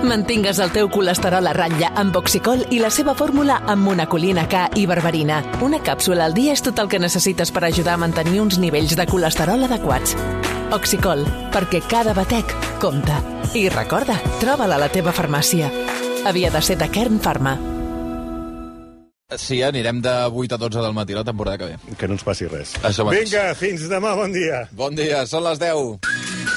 Mantingues el teu colesterol a ratlla amb Oxicol i la seva fórmula amb monacolina K i berberina. Una càpsula al dia és tot el que necessites per ajudar a mantenir uns nivells de colesterol adequats. Oxicol, perquè cada batec compta. I recorda, troba-la a la teva farmàcia. Havia de ser de Kern Pharma. Sí, anirem de 8 a 12 del matí la temporada que ve. Que no ens passi res. Això mateix. Vinga, fins demà, bon dia. Bon dia, són les 10.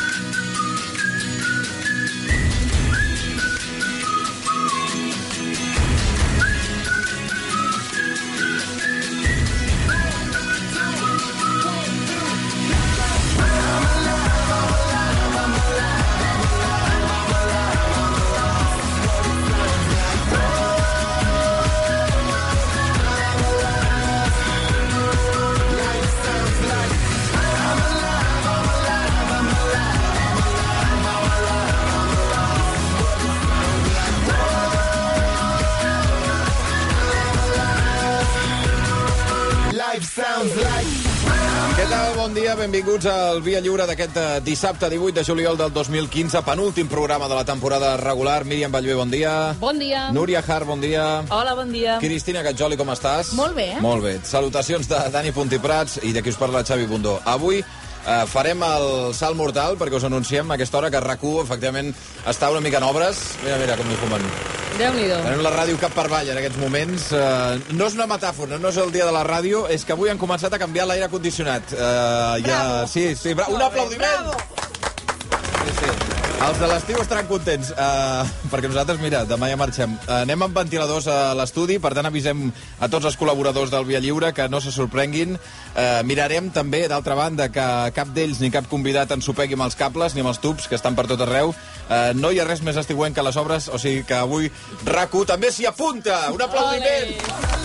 Què tal? Bon dia, benvinguts al Via Lliure d'aquest dissabte 18 de juliol del 2015, penúltim programa de la temporada regular. Míriam Ballbé, bon dia. Bon dia. Núria Har, bon dia. Hola, bon dia. Cristina Gatjoli, com estàs? Molt bé. Molt bé. Salutacions de Dani Puntiprats i de qui us parla Xavi Bundó. Avui farem el salt mortal perquè us anunciem a aquesta hora que RAC1 efectivament està una mica en obres. Mira com m'hi fumen. Déu-n'hi-do. Tenim la ràdio cap per avall en aquests moments. No és una metàfora, no és el dia de la ràdio, és que avui han començat a canviar l'aire condicionat. Bravo. Sí, un aplaudiment! Bravo. Sí. Els de l'estiu estaran contents, perquè nosaltres, mira, demà ja marxem. Anem amb ventiladors a l'estudi, per tant avisem a tots els col·laboradors del Via Lliure que no se sorprenguin. Mirarem també, d'altra banda, que cap d'ells ni cap convidat ensopegui amb els cables ni amb els tubs, que estan per tot arreu. No hi ha res més estiuent que les obres, o sigui que avui RAC1 també s'hi apunta. Un aplaudiment!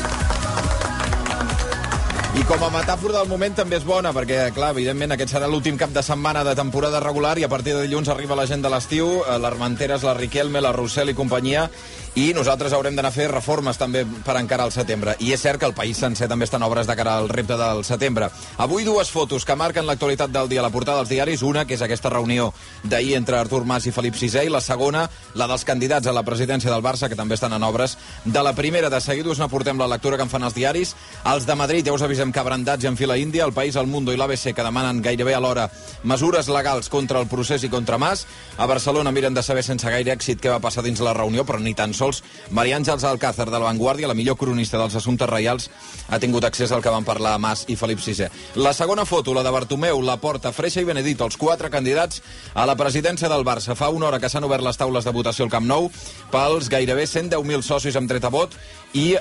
I com a metàfora del moment també és bona, perquè, clar, evidentment aquest serà l'últim cap de setmana de temporada regular i a partir de dilluns arriba la gent de l'estiu, l'Armenteres, la Riquelme, la Rossell i companyia, i nosaltres haurem d'anar a fer reformes també per encarar el setembre. I és cert que el país sencer també està en obres de cara al repte del setembre. Avui dues fotos que marquen l'actualitat del dia a la portada dels diaris. Una, que és aquesta reunió d'ahir entre Artur Mas i Felip VI, i la segona, la dels candidats a la presidència del Barça, que també estan en obres. De la primera, de seguida us n'aportem la lectura que en fan els diaris. Els de Madrid, ja us avisem que abrandats i en fila índia, El País, El Mundo i l'ABC, que demanen gairebé alhora mesures legals contra el procés i contra Mas. A Barcelona miren de saber sense gaire èxit què va passar dins la reunió, però ni tan sols. Maria Àngels Alcázar, de La Vanguardia, la millor cronista dels assumptes reials, ha tingut accés al que van parlar Mas i Felip VI. La segona foto, la de Bartomeu, Laporta, Freixa i Benedito, els 4 candidats a la presidència del Barça. Fa una hora que s'han obert les taules de votació al Camp Nou pels gairebé 110.000 socis amb dret a vot, i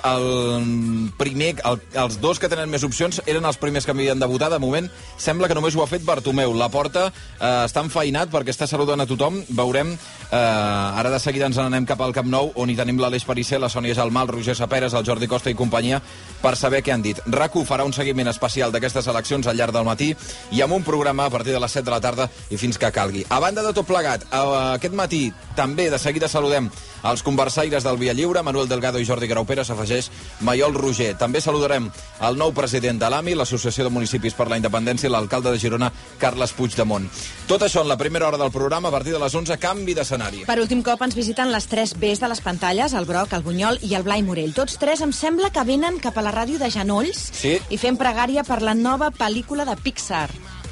els dos que tenen més opcions eren els primers que havien de votar. De moment sembla que només ho ha fet Bartomeu. Laporta està enfeinat perquè està saludant a tothom. Veurem, ara de seguida ens n'anem cap al Camp Nou, on hi tenim l'Aleix Parisser, la Sònia Jalmà, el Roger Saperes, el Jordi Costa i companyia, per saber què han dit. RAC1 farà un seguiment especial d'aquestes eleccions al llarg del matí i amb un programa a partir de les 7 de la tarda i fins que calgui. A banda de tot plegat, aquest matí també de seguida saludem els conversaires del Via Lliure, Manuel Delgado i Jordi Graupera, s'afegeix Maiol Roger. També saludarem el nou president de l'AMI, l'Associació de Municipis per la Independència, i l'alcalde de Girona, Carles Puigdemont. Tot això en la primera hora del programa, a partir de les 11, canvi d'escenari. Per últim cop ens visiten les 3 Bs de les pantalles, el Broc, el Bunyol i el Blai Morell. Tots 3 em sembla que venen cap a la ràdio de genolls, sí, i fem pregària per la nova pel·lícula de Pixar.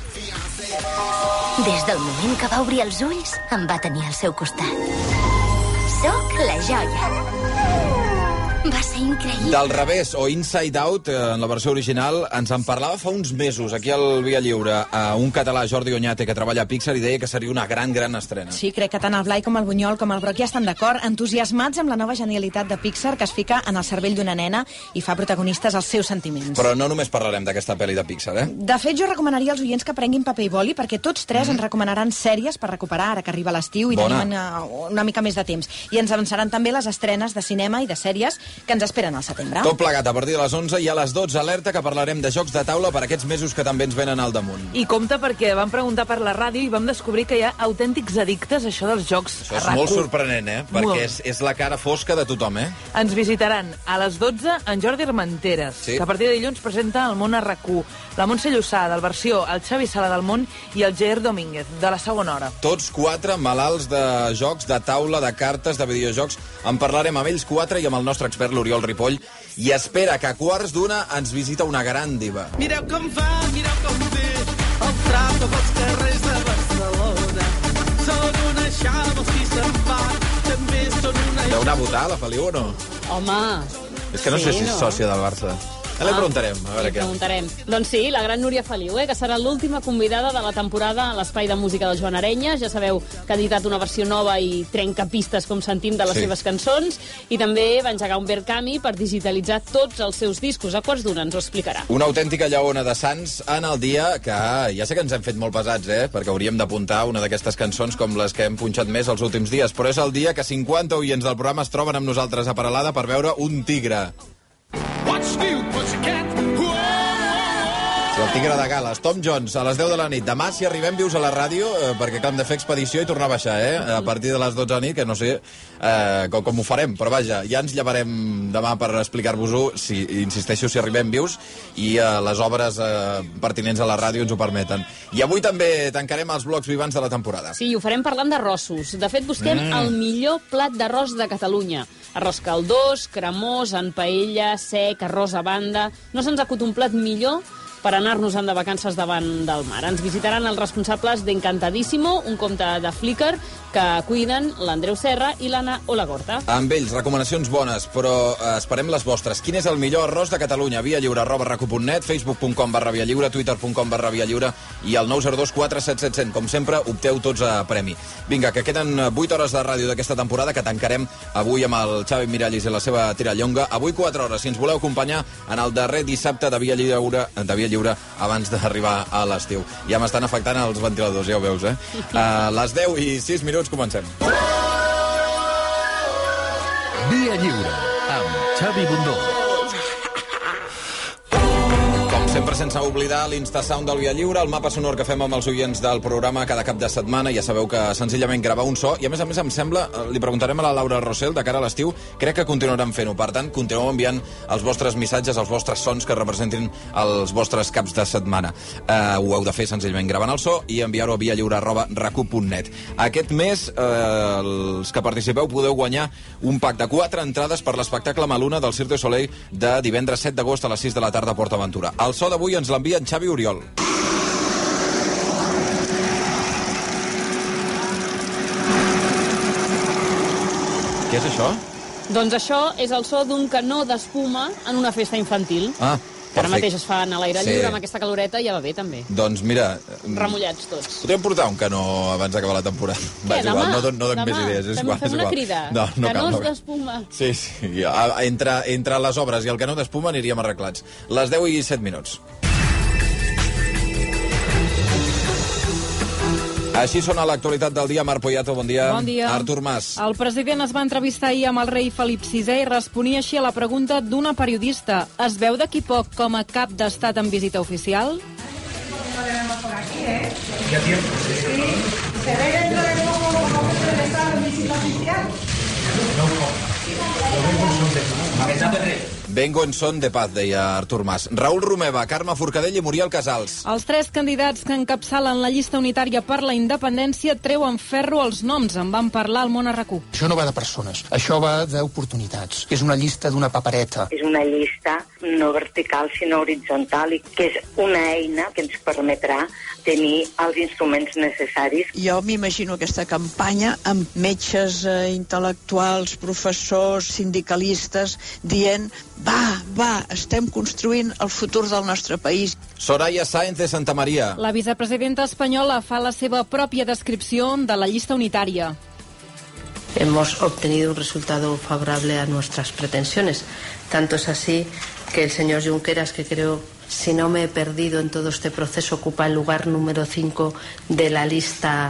Des del moment que va obrir els ulls, em va tenir al seu costat. Soc la joia. Va ser increïble. Del revés, o Inside Out, en la versió original, ens en parlava fa uns mesos, aquí al Via Lliure, un català, Jordi Oñate, que treballa a Pixar, i deia que seria una gran estrena. Sí, crec que tant el Blai com el Bunyol com el Broc ja estan d'acord, entusiasmats amb la nova genialitat de Pixar que es fica en el cervell d'una nena i fa protagonistes els seus sentiments. Però no només parlarem d'aquesta pel·li de Pixar, eh? De fet, jo recomanaria als oients que prenguin paper i boli, perquè tots 3 ens recomanaran sèries per recuperar ara que arriba l'estiu i tenim una mica més de temps. I ens avançaran també les estrenes de cinema i de sèries que ens esperen al setembre. Tot plegat a partir de les 11 i a les 12 alerta que parlarem de jocs de taula per aquests mesos que també ens venen al damunt. I compte perquè vam preguntar per la ràdio i vam descobrir que hi ha autèntics addictes a això dels jocs. Això és molt sorprenent, perquè és la cara fosca de tothom, Ens visitaran a les 12 en Jordi Armenteres, que a partir de dilluns presenta El món a RAC1, la Montse Llussà, del Versió, el Xavi Sala del Món i el Jair Domínguez, de la segona hora. Tots 4 malalts de jocs, de taula, de cartes, de videojocs. En parlarem amb ells 4 i amb el nostre expert, l'Oriol Ripoll. I espera que a 1:15 ens visita una gran diva. Mireu com fa, mireu com ve, el trap pels carrers de Barcelona. Són una xava, els qui se'n va, també són una... Deu anar a votar, la Feliu, o no? Home... És que no sé si és sòcia del Barça. Ja li preguntarem, a veure què. Doncs sí, la gran Núria Feliu, que serà l'última convidada de la temporada a l'Espai de Música del Joan Arenyes. Ja sabeu que ha editat una versió nova i trenca pistes, com sentim, de les seves cançons. I també va engegar un Verkami per digitalitzar tots els seus discos. A 1:15 ens ho explicarà. Una autèntica lleona de Sants en el dia que ja sé que ens hem fet molt pesats, perquè hauríem d'apuntar una d'aquestes cançons com les que hem punxat més els últims dies, però és el dia que 50 oients del programa es troben amb nosaltres a Peralada per veure un tigre. Sí, el tigre de Gales, Tom Jones, a les 10 de la nit. Demà, si arribem vius a la ràdio, perquè hem de fer expedició i tornar a baixar, a partir de les 12 de la nit, que no sé com ho farem, però vaja, ja ens llevarem demà per explicar-vos-ho, insisteixo, si arribem vius, i les obres pertinents a la ràdio ens ho permeten. I avui també tancarem els blocs vivants de la temporada. Sí, ho farem parlant d'arrossos. De fet, busquem el millor plat d'arròs de Catalunya. Arròs caldós, cremós, en paella, sec, arròs a banda... No se'ns acut un plat millor per anar-nos-en de vacances davant del mar. Ens visitaran els responsables d'Encantadíssimo, un compte de Flickr que cuiden l'Andreu Serra i l'Anna Olagorta. Amb ells, recomanacions bones, però esperem les vostres. Quin és el millor arròs de Catalunya? vialliure@racu.net, facebook.com/vialliure, twitter.com/vialliure i el 902 477 100. Com sempre, opteu tots a premi. Vinga, que queden 8 hores de ràdio d'aquesta temporada, que tancarem avui amb el Xavi Miralles i la seva tirallonga. Avui 4 hores, si ens voleu acompanyar en el darrer dissabte de Via Lliure abans d'arribar a l'estiu. Ja m'estan afectant els ventiladors, ja ho veus, A les 10 i 6 minuts comencem. Via Lliure, amb Xavi Bundó. Sempre sense oblidar l'Instasound del Via Lliure, el mapa sonor que fem amb els oients del programa cada cap de setmana. Ja sabeu que senzillament gravar un so, i a més em sembla, li preguntarem a la Laura Rossell de cara a l'estiu, crec que continuarem fent-ho. Per tant, continueu enviant els vostres missatges, els vostres sons que representin els vostres caps de setmana. Ho heu de fer senzillament gravant el so i enviar-ho a vialliure@racu.net. Aquest mes, els que participeu podeu guanyar un pack de 4 entrades per l'espectacle Maluna del Cirque du Soleil de divendres 7 d'agost a les 6 de la tarda a Port Aventura. El so d'avui ens l'envia en Xavi Oriol. Què és això? Doncs això és el so d'un canó d'espuma en una festa infantil. Que ara mateix es fan a l'aire lliure amb aquesta caloreta i ja va bé, també. Doncs mira... Remullats tots. Podríem portar un canó abans d'acabar la temporada. Què, demà? No dono més idees. Fem una crida. Canós d'espuma. Sí. Entre les obres i el canó d'espuma aniríem arreglats. Les 10 i 7 minuts. Així sona l'actualitat del dia. Marc Poyato, bon dia. Bon dia. Artur Mas. El president es va entrevistar ahir amb el rei Felip VI i responia així a la pregunta d'una periodista. Es veu d'aquí poc com a cap d'estat en visita oficial? ¿Ya tiempo? Sí. ¿Se ve dentro de poco como presentar en visita oficial? Vengo en son de paz, deia Artur Mas. Raül Romeva, Carme Forcadell i Muriel Casals. Els 3 candidats que encapçalen la llista unitària per la independència treuen ferro als noms. En van parlar al Món a RAC1. Això no va de persones, això va d'oportunitats. És una llista d'una papereta. És una llista no vertical, sinó horitzontal, i que és una eina que ens permetrà tenir els instruments necessaris. Jo m'imagino aquesta campanya amb metges, intel·lectuals, professors, sindicalistes, dient va, estem construint el futur del nostre país. Soraya Sáenz de Santamaría. La vicepresidenta espanyola fa la seva pròpia descripció de la llista unitària. Hemos obtenido un resultado favorable a nuestras pretensiones. Tanto es así que el señor Junqueras, que creo, si no me he perdido en todo este proceso, ocupa el lugar número 5 de la lista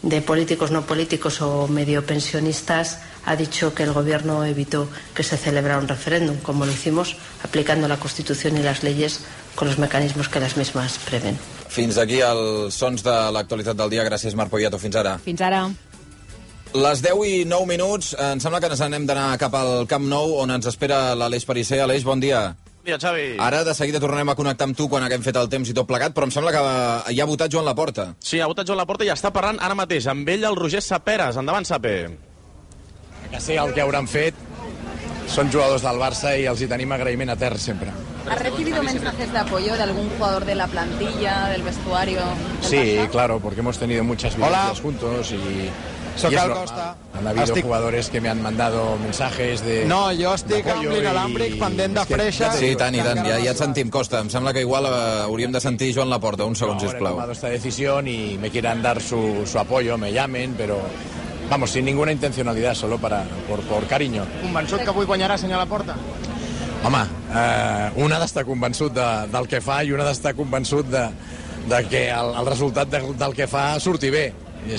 de políticos, no políticos o medio pensionistas, ha dicho que el gobierno evitó que se celebrara un referéndum, como lo hicimos aplicando la Constitución y las leyes con los mecanismos que las mismas prevén. Fins aquí els sons de l'actualitat del dia. Gràcies, Marc Poyato. Fins ara. Fins ara. Les 10:09, em sembla que ens n'hem d'anar cap al Camp Nou, on ens espera l'Aleix Perisser. Aleix, bon dia. Bon dia, Xavi. Ara de seguida tornarem a connectar amb tu quan haguem fet el temps i tot plegat, però em sembla que ja ha votat Joan Laporta. Sí, ha votat Joan Laporta i està parlant ara mateix amb ell el Roger Saperas. Endavant, Sape. Que sé el que hauran fet. Són jugadors del Barça i els hi tenim agraïment etern sempre. ¿Has recibido mensajes de apoyo de algún jugador de la plantilla, del vestuario? Sí, claro, porque hemos tenido muchas vivencias juntos y Soc es el normal. Costa. Han habido jugadores que me han mandado mensajes de... No, jo estic amb l'inalàmbric pendent de freixa. Sí, tant, ja et sentim, Costa. Em sembla que igual hauríem de sentir Joan Laporta. Un segon, sisplau. He tomado esta decisión y me quieran dar su apoyo, me llamen, pero... Vamos, sin ninguna intencionalidad, solo por cariño. Convençut que avui guanyarà, senyor Laporta? Home, un ha d'estar convençut del que fa i un ha d'estar convençut de que el resultat del que fa surti bé.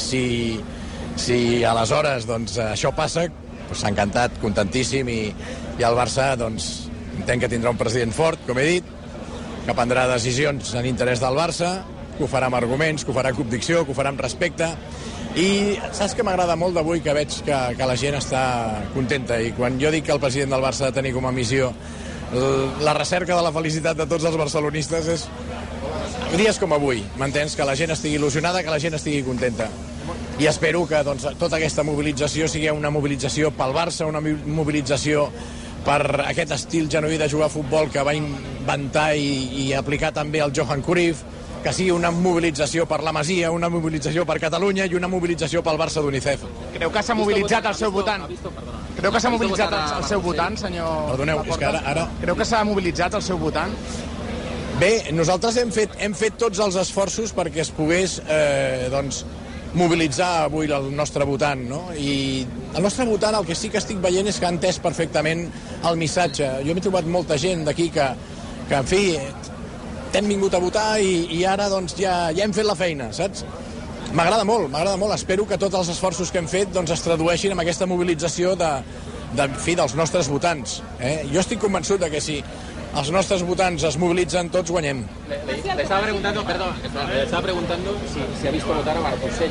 Si aleshores doncs, això passa, doncs, s'ha encantat, contentíssim, i el Barça doncs, entenc que tindrà un president fort, com he dit, que prendrà decisions en interès del Barça, que ho farà amb arguments, que ho farà amb convicció, que ho farà amb respecte. I saps que m'agrada molt d'avui que veig que la gent està contenta, i quan jo dic que el president del Barça ha de tenir com a missió la recerca de la felicitat de tots els barcelonistes, és dies com avui, m'entens? Que la gent estigui il·lusionada, que la gent estigui contenta. I espero que doncs, tota aquesta mobilització sigui una mobilització pel Barça, una mobilització per aquest estil genuí de jugar a futbol que va inventar i aplicar també el Johan Cruyff, que sigui una mobilització per la Masia, una mobilització per Catalunya i una mobilització pel Barça d'UNICEF. Creu que s'ha mobilitzat el seu votant? Creu que s'ha mobilitzat el seu votant, senyor? Perdoneu, és que ara... Creu que s'ha mobilitzat el seu votant? Bé, nosaltres hem fet tots els esforços perquè es pogués doncs, mobilitzar avui el nostre votant, no? I el nostre votant el que sí que estic veient és que ha entès perfectament el missatge. Jo m'he trobat molta gent d'aquí que en fi, t'hem vingut a votar i ara doncs, ja hem fet la feina, saps? M'agrada molt, espero que tots els esforços que hem fet doncs, es tradueixin en aquesta mobilització dels nostres votants. Jo estic convençut que si els nostres votants es mobilitzen, tots guanyem. Le estaba preguntando si ha visto votar a Martorell.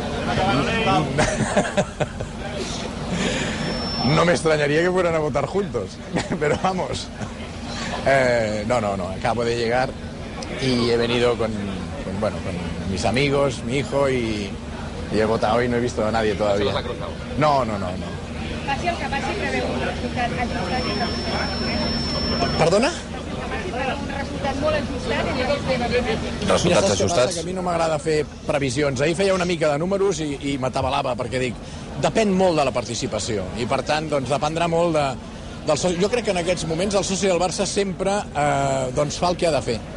No me extrañaría que fueran a votar juntos, pero vamos. No, acabo de llegar y he venido con mis amigos, mi hijo, y he votado y no he visto a nadie todavía. No. Passi el que passi, preveu un resultat ajustat. Perdona? Un resultat molt ajustat. Resultats ajustats. Que a mi no m'agrada fer previsions. Ahir feia una mica de números i m'atabalava, perquè dic, depèn molt de la participació, i per tant doncs, dependrà molt del soci. Jo crec que en aquests moments el soci del Barça sempre doncs, fa el que ha de fer.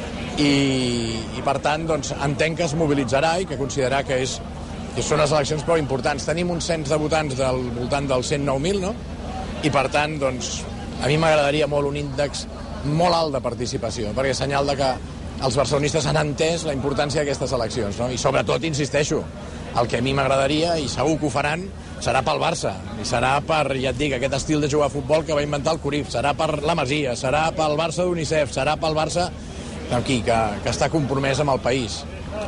I per tant doncs, entenc que es mobilitzarà i que considerarà que són les eleccions prou importants. Tenim un cens de votants del voltant dels 109.000, no? I per tant, doncs, a mi m'agradaria molt un índex molt alt de participació, perquè és senyal de que els barcelonistes han entès la importància d'aquestes eleccions, no? I sobretot, insisteixo, el que a mi m'agradaria, i segur que ho faran, serà pel Barça, i serà per, ja et dic, aquest estil de jugar a futbol que va inventar el Cruyff, serà per la Masia, serà pel Barça d'UNICEF, serà pel Barça aquí, que està compromès amb el país.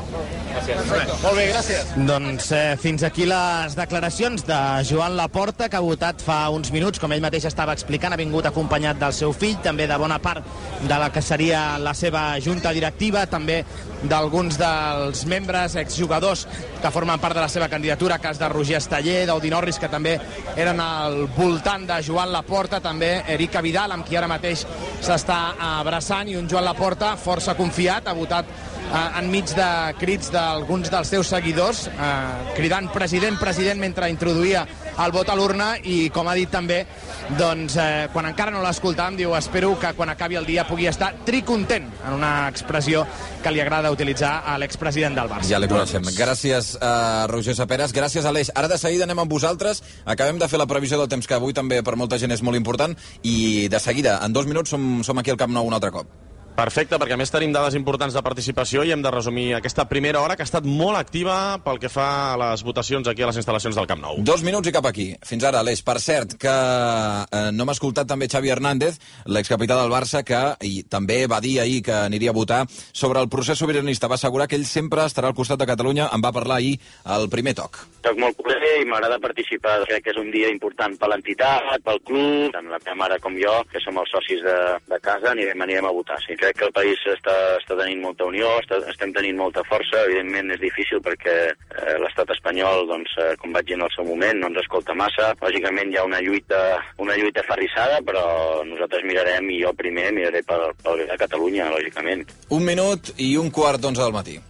Molt bé, gràcies. Doncs fins aquí les declaracions de Joan Laporta, que ha votat fa uns minuts, com ell mateix estava explicant, ha vingut acompanyat del seu fill, també de bona part de la que seria la seva junta directiva, també d'alguns dels membres, exjugadors, que formen part de la seva candidatura, cas de Roger Esteller, d'Audi Norris, que també eren al voltant de Joan Laporta, també Erika Vidal, amb qui ara mateix s'està abraçant, i un Joan Laporta força confiat, ha votat enmig de crits d'alguns dels seus seguidors, cridant president, president, mentre introduïa el vot a l'urna, i com ha dit també, doncs, quan encara no l'escoltàvem, diu, espero que quan acabi el dia pugui estar tricontent, en una expressió que li agrada utilitzar a l'expresident del Barça. Ja l'hi coneixem. Gràcies a Roger Saperas, gràcies a Aleix. Ara de seguida anem amb vosaltres, acabem de fer la previsió del temps, que avui també per molta gent és molt important, i de seguida, en 2 minuts, som aquí al Camp Nou un altre cop. Perfecte, perquè a més tenim dades importants de participació i hem de resumir aquesta primera hora que ha estat molt activa pel que fa a les votacions aquí a les instal·lacions del Camp Nou. 2 minuts i cap aquí. Fins ara, Aleix. Per cert, que no m'ha escoltat també Xavi Hernández, l'excapità del Barça, que també va dir ahir que aniria a votar sobre el procés sobiranista. Va assegurar que ell sempre estarà al costat de Catalunya. En va parlar ahir al primer toc. Soc molt culer i m'agrada participar. Crec que és un dia important per l'entitat, pel club, tant la meva mare com jo, que som els socis de casa, anirem a votar. Sí, crec que el país està tenint molta unió, estem tenint molta força. Evidentment és difícil perquè l'estat espanyol, doncs, com vaig dir en el seu moment, no ens escolta massa. Lògicament hi ha una lluita ferrissada, però nosaltres mirarem, i jo primer miraré pel bé de Catalunya, lògicament. 1 minut i 1:15 del matí.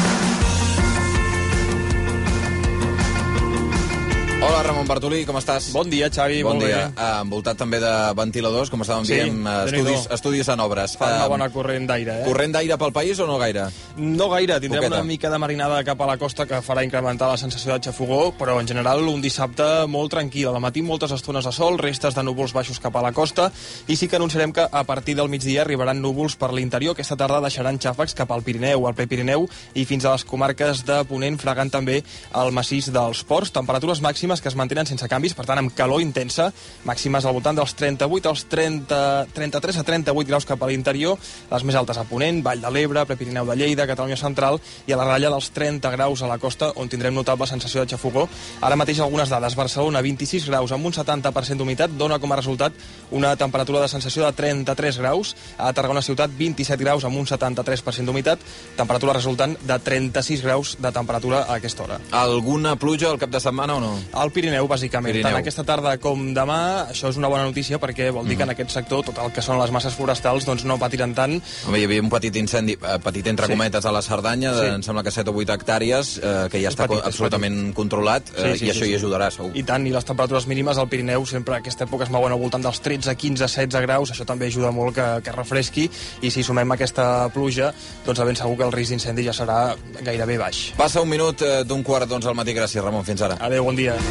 Hola, Ramon Bartolí, com estàs? Bon dia, Xavi, bon dia. Bé. Envoltat també de ventiladors, com estàvem dient, estudis en obres. Fa una bona corrent d'aire, Corrent d'aire pel país o no gaire? No gaire, tindrem una mica de marinada cap a la costa que farà incrementar la sensació de xafogó, però en general un dissabte molt tranquil. Al matí moltes estones de sol, restes de núvols baixos cap a la costa, i sí que anunciarem que a partir del migdia arribaran núvols per l'interior. Aquesta tarda deixaran xàfecs cap al Pirineu, al Prepirineu i fins a les comarques de Ponent, fregant també el massís dels ports. Temperatures màximes que es mantenen sense canvis, per tant amb calor intensa, màximes al voltant dels 38 als 33 a 38 graus cap a l'interior, les més altes a Ponent, Vall de l'Ebre, Prepirineu de Lleida, Catalunya Central, i a la ratlla dels 30 graus a la costa, on tindrem notable sensació de xafogó. Ara mateix algunes dades. Barcelona, 26 graus amb un 70% d'humitat, dona com a resultat una temperatura de sensació de 33 graus. A Tarragona ciutat, 27 graus amb un 73% d'humitat, temperatura resultant de 36 graus de temperatura a aquesta hora. Alguna pluja al cap de setmana o no? Al Pirineu, bàsicament. Tant aquesta tarda com demà, això és una bona notícia perquè vol dir que en aquest sector tot el que són les masses forestals doncs no patiran tant. Home, hi havia un petit incendi, petit entre cometes, a la Cerdanya, em sembla que 7 o 8 hectàrees, que ja està absolutament controlat, i això hi ajudarà, segur. I tant, i les temperatures mínimes al Pirineu sempre a aquesta època es mouen al voltant dels 13, 15, 16 graus, això també ajuda molt que refresqui, i si sumem aquesta pluja, doncs de ben segur que el risc d'incendi ja serà gairebé baix. Passa 1 minut d'1:15 al matí. Gràcies, Ramon. Fins ara. Adéu, bon dia.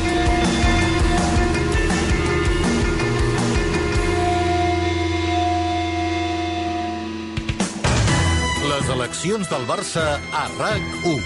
Les eleccions del Barça a RAC1.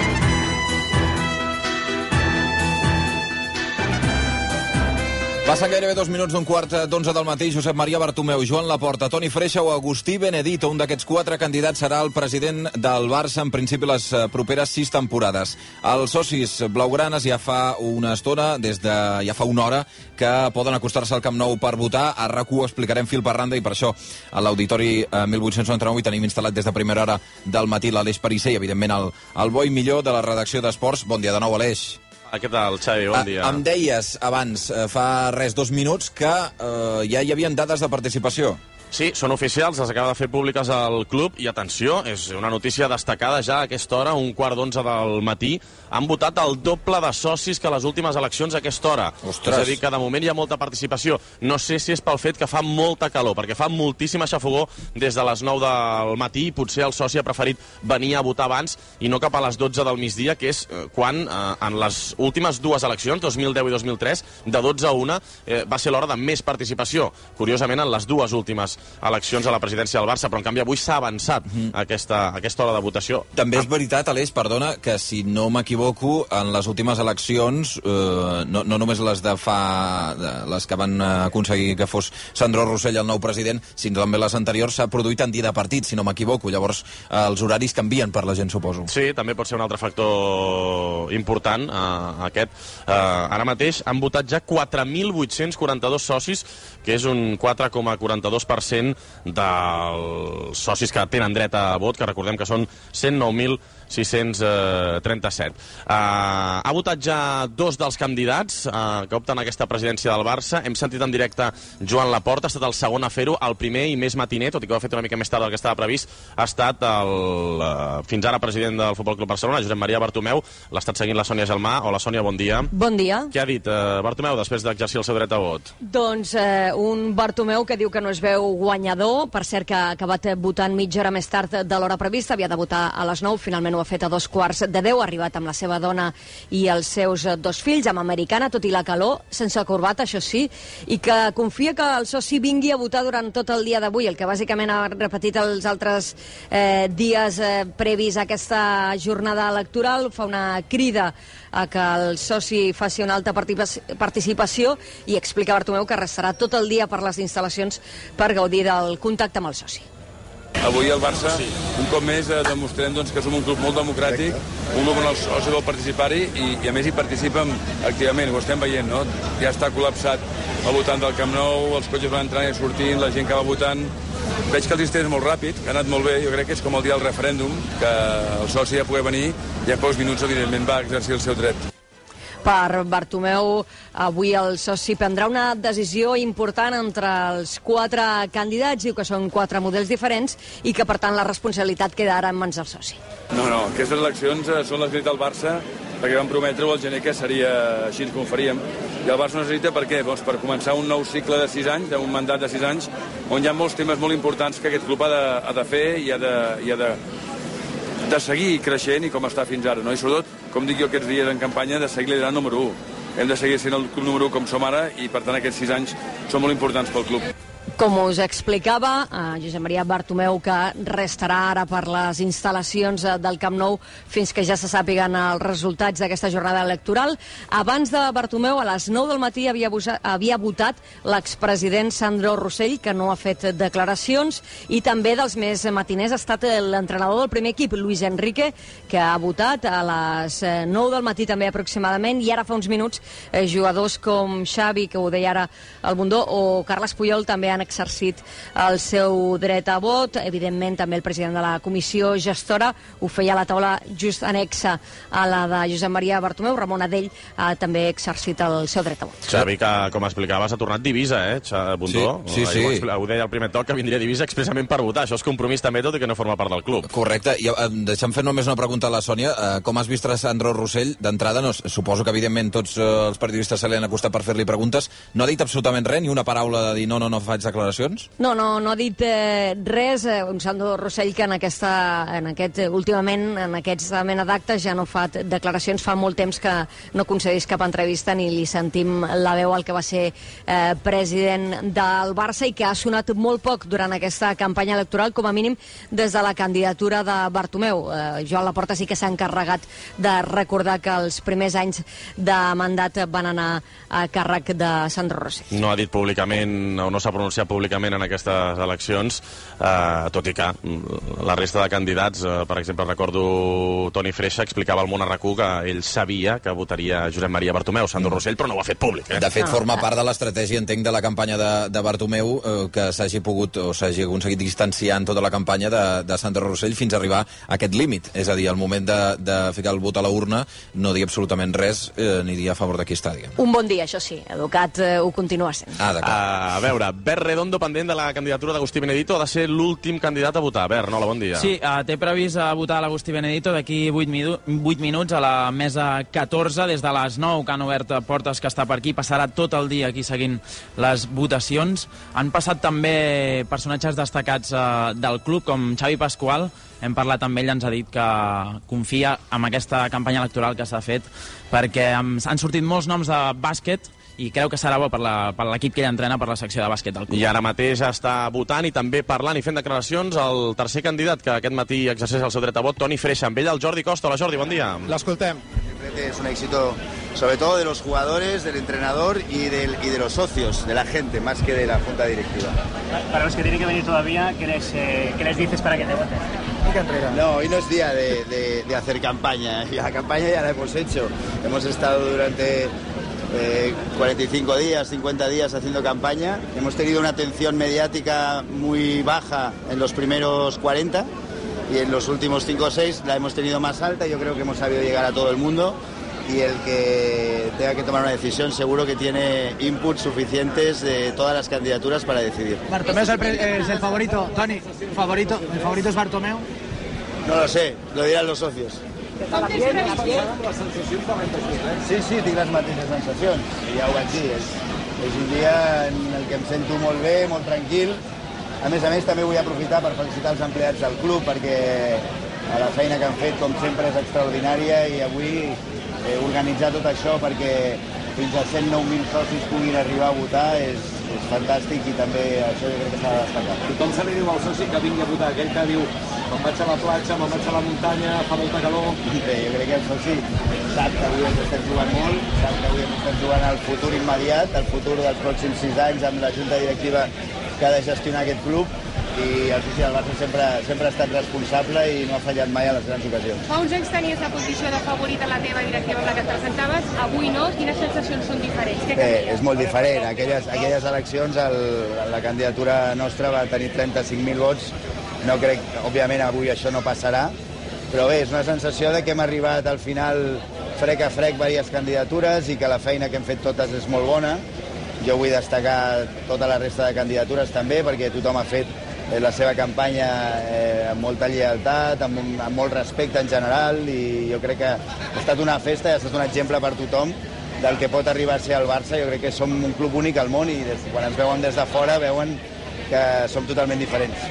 Passen gairebé 2 minuts d'1:15 del matí. Josep Maria Bartomeu, Joan Laporta, Toni Freixa o Agustí Benedito. Un d'aquests 4 candidats serà el president del Barça, en principi les properes 6 temporades. Els socis blaugranes ja fa una estona, ja fa una hora, que poden acostar-se al Camp Nou per votar. A RAC1 ho explicarem fil per randa, i per això a l'Auditori 1899 hi tenim instal·lat des de primera hora del matí l'Aleix Perisser i, evidentment, el bo i millor de la redacció d'Esports. Bon dia de nou, Aleix. Què tal, Xavi? Bon dia. Em deies abans, fa 2 minuts, que ja hi havia dades de participació. Sí, són oficials, les acaba de fer públiques al club, i atenció, és una notícia destacada ja a aquesta hora, 1:15 del matí. Han votat el doble de socis que les últimes eleccions a aquesta hora. Ostres. És a dir, que de moment hi ha molta participació. No sé si és pel fet que fa molta calor, perquè fa moltíssima xafogó des de les 9 del matí, i potser el soci ha preferit venir a votar abans i no cap a les 12 del migdia, que és quan en les últimes 2 eleccions, 2010 i 2003, de 12 a 1, va ser l'hora de més participació. Curiosament, en les 2 últimes eleccions a la presidència del Barça, però en canvi avui s'ha avançat aquesta hora de votació. També és veritat, Aleix, perdona, que si no m'equivoco, en les últimes eleccions, no només les les que van aconseguir que fos Sandro Rossell el nou president, sinó també les anteriors, s'ha produït en dia de partit, si no m'equivoco. Llavors els horaris canvien per la gent, suposo. Sí, també pot ser un altre factor important, aquest. Ara mateix han votat ja 4.842 socis, que és un 4,42% dels socis que tenen dret a vot, que recordem que són 109.637. Ha votat ja 2 dels candidats que opten a aquesta presidència del Barça. Hem sentit en directe Joan Laporta, ha estat el segon a fer-ho. El primer i més matiner, tot i que ho ha fet una mica més tard del que estava previst, ha estat el fins ara president del Futbol Club Barcelona, Josep Maria Bartomeu. L'ha estat seguint la Sònia Gelmà. Hola, Sònia, bon dia. Bon dia. Què ha dit Bartomeu després d'exercir el seu dret a vot? Doncs un Bartomeu que diu que no es veu guanyador, per cert que ha acabat votant mitja hora més tard de l'hora prevista, havia de votar a les 9, finalment ho ho ha fet a 9:45, ha arribat amb la seva dona i els seus 2 fills, amb americana, tot i la calor, sense corbata, això sí, i que confia que el soci vingui a votar durant tot el dia d'avui, el que bàsicament ha repetit els altres dies previs a aquesta jornada electoral. Fa una crida a que el soci faci una alta participació i explica Bartomeu que restarà tot el dia per les instal·lacions per gaudir del contacte amb el soci. Avui el Barça, un cop més, demostrem que som un club molt democràtic, un club on el soci vol participar-hi i a més hi participen activament, ho estem veient, no? Ja està col·lapsat al voltant del Camp Nou, els cotxes van entrant i sortint, la gent que va votant. Veig que el sistema és molt ràpid, que ha anat molt bé, jo crec que és com el dia del referèndum, que el soci ja pugui venir i en pocs minuts, evidentment, va exercir el seu dret. Per Bartomeu, avui el soci prendrà una decisió important entre els 4 candidats, diu que són 4 models diferents i que, per tant, la responsabilitat queda ara en mans del soci. No, aquestes eleccions són les que necessita el Barça, perquè vam prometre-ho al gener que seria així com ho faríem. I el Barça necessita per què? Doncs per començar un nou cicle de 6 anys, un mandat de 6 anys, on hi ha molts temes molt importants que aquest club ha de fer i ha de seguir creixent i com està fins ara, no? I sobretot, com dic jo aquests dies en campanya, de seguir liderant número 1. Hem de seguir sent el club número 1 com som ara i, per tant, aquests 6 anys són molt importants pel club. Com us explicava, Josep Maria Bartomeu, que restarà ara per les instal·lacions del Camp Nou fins que ja se sàpiguen els resultats d'aquesta jornada electoral. Abans de Bartomeu, a les 9 del matí, havia votat l'expresident Sandro Rossell, que no ha fet declaracions, i també dels més matiners ha estat l'entrenador del primer equip, Luis Enrique, que ha votat a les 9 del matí també aproximadament, i ara fa uns minuts jugadors com Xavi, que ho deia ara el Bundó, o Carles Puyol també han exercit el seu dret a vot. Evidentment, també el president de la comissió gestora ho feia a la taula just anexa a la de Josep Maria Bartomeu. Ramon Adell ha també exercit el seu dret a vot. Xavi, que, com explicaves, ha tornat divisa, Bundó? Sí. Ho deia al primer toc, que vindria divisa expressament per votar. Això és compromís també, tot i que no forma part del club. Correcte. I deixa'm fer només una pregunta a la Sònia. Com has vist a Sandro Rossell? D'entrada, suposo que, evidentment, tots els periodistes se li han acostat per fer-li preguntes. No ha dit absolutament res, ni una paraula de dir no faig declaracions? No ha dit res. Un Sandro Rossell que últimament en aquesta mena d'actes ja no fa declaracions, fa molt temps que no concedeix cap entrevista ni li sentim la veu al que va ser president del Barça i que ha sonat molt poc durant aquesta campanya electoral, com a mínim des de la candidatura de Bartomeu. Joan Laporta sí que s'ha encarregat de recordar que els primers anys de mandat van anar a càrrec de Sandro Rossell. No ha dit públicament o no s'ha pronunciat públicament en aquestes eleccions, tot i que la resta de candidats, per exemple, recordo Toni Freixa explicava al Món a RAC1 que ell sabia que votaria Josep Maria Bartomeu, Sandro Rossell, però no ho ha fet públic. De fet, forma part de l'estratègia, entenc, de la campanya de Bartomeu, que s'hagi pogut o s'hagi aconseguit distanciar en tota la campanya de Sandro Rossell fins a arribar a aquest límit. És a dir, al moment de ficar el vot a la urna, no dir absolutament res, ni dir a favor de qui està, diguem. Un bon dia, això sí. Educat ho continua sent. A veure, Bert Redondo, pendent de la candidatura d'Agustí Benedito, ha de ser l'últim candidat a votar. Bert, hola, bon dia. Sí, té previst votar l'Agustí Benedito d'aquí 8 minuts a la mesa 14, des de les 9 que han obert portes, que està per aquí, passarà tot el dia aquí seguint les votacions. Han passat també personatges destacats del club, com Xavi Pascual. Hem parlat amb ell, ens ha dit que confia en aquesta campanya electoral que s'ha fet, perquè han sortit molts noms de bàsquet i creu que serà bo per l'equip que ell entrena, per la secció de bàsquet del club. I ara mateix està votant i també parlant i fent declaracions el tercer candidat que aquest matí exerceix el seu dret a vot, Toni Freixa. Amb ell el Jordi Costa. Hola, Jordi, bon dia. L'escoltem. Es un éxito, sobre todo de los jugadores, del entrenador y de los socios, de la gente, más que de la junta directiva. Para los que tienen que venir todavía, ¿qué les dices para que te voten? No, hoy no es día de hacer campaña. La campaña ya la hemos hecho. Hemos estado durante 45 días, 50 días haciendo campaña. Hemos tenido una atención mediática muy baja en los primeros 40 y en los últimos 5 o 6 la hemos tenido más alta. Yo creo que hemos sabido llegar a todo el mundo y el que tenga que tomar una decisión seguro que tiene inputs suficientes de todas las candidaturas para decidir. Bartomeu es el favorito, Toni, ¿el favorito es Bartomeu? No lo sé, lo dirán los socios. Sí, tinc les mateixes sensacions, ja ho vaig dir, és un dia en el que em sento molt bé, molt tranquil. A més, també vull aprofitar per felicitar els empleats del club perquè la feina que han fet, com sempre, és extraordinària, i avui organitzar tot això perquè fins a 109.000 socis puguin arribar a votar és fantàstic, i també això jo crec que s'ha de destacar. I com se li diu al soci que vingui a votar? Aquell que diu, me'n vaig a la platja, me'n vaig a la muntanya, fa molta calor... Bé, jo crec que el soci sap que avui ens estem jugant molt, sap que avui ens estem jugant al futur immediat, el futur dels pròxims 6 anys amb la junta directiva que ha de gestionar aquest club, i el soci del Barça sempre ha estat responsable i no ha fallat mai a les grans ocasions. Fa uns anys tenies la posició de favorit en la teva directiva amb la que et presentaves, avui no. Quines sensacions són diferents? Què canvia? És molt diferent. Aquelles eleccions la candidatura nostra va tenir 35.000 vots. No crec, òbviament avui això no passarà, però bé, és una sensació de que hem arribat al final frec a frec diverses candidatures i que la feina que hem fet totes és molt bona. Jo vull destacar tota la resta de candidatures també, perquè tothom ha fet la seva campanya amb molta lleialtat, amb molt respecte en general, i jo crec que ha estat una festa i ha estat un exemple per tothom del que pot arribar a ser el Barça. Jo crec que som un club únic al món i quan ens veuen des de fora veuen que som totalment diferents.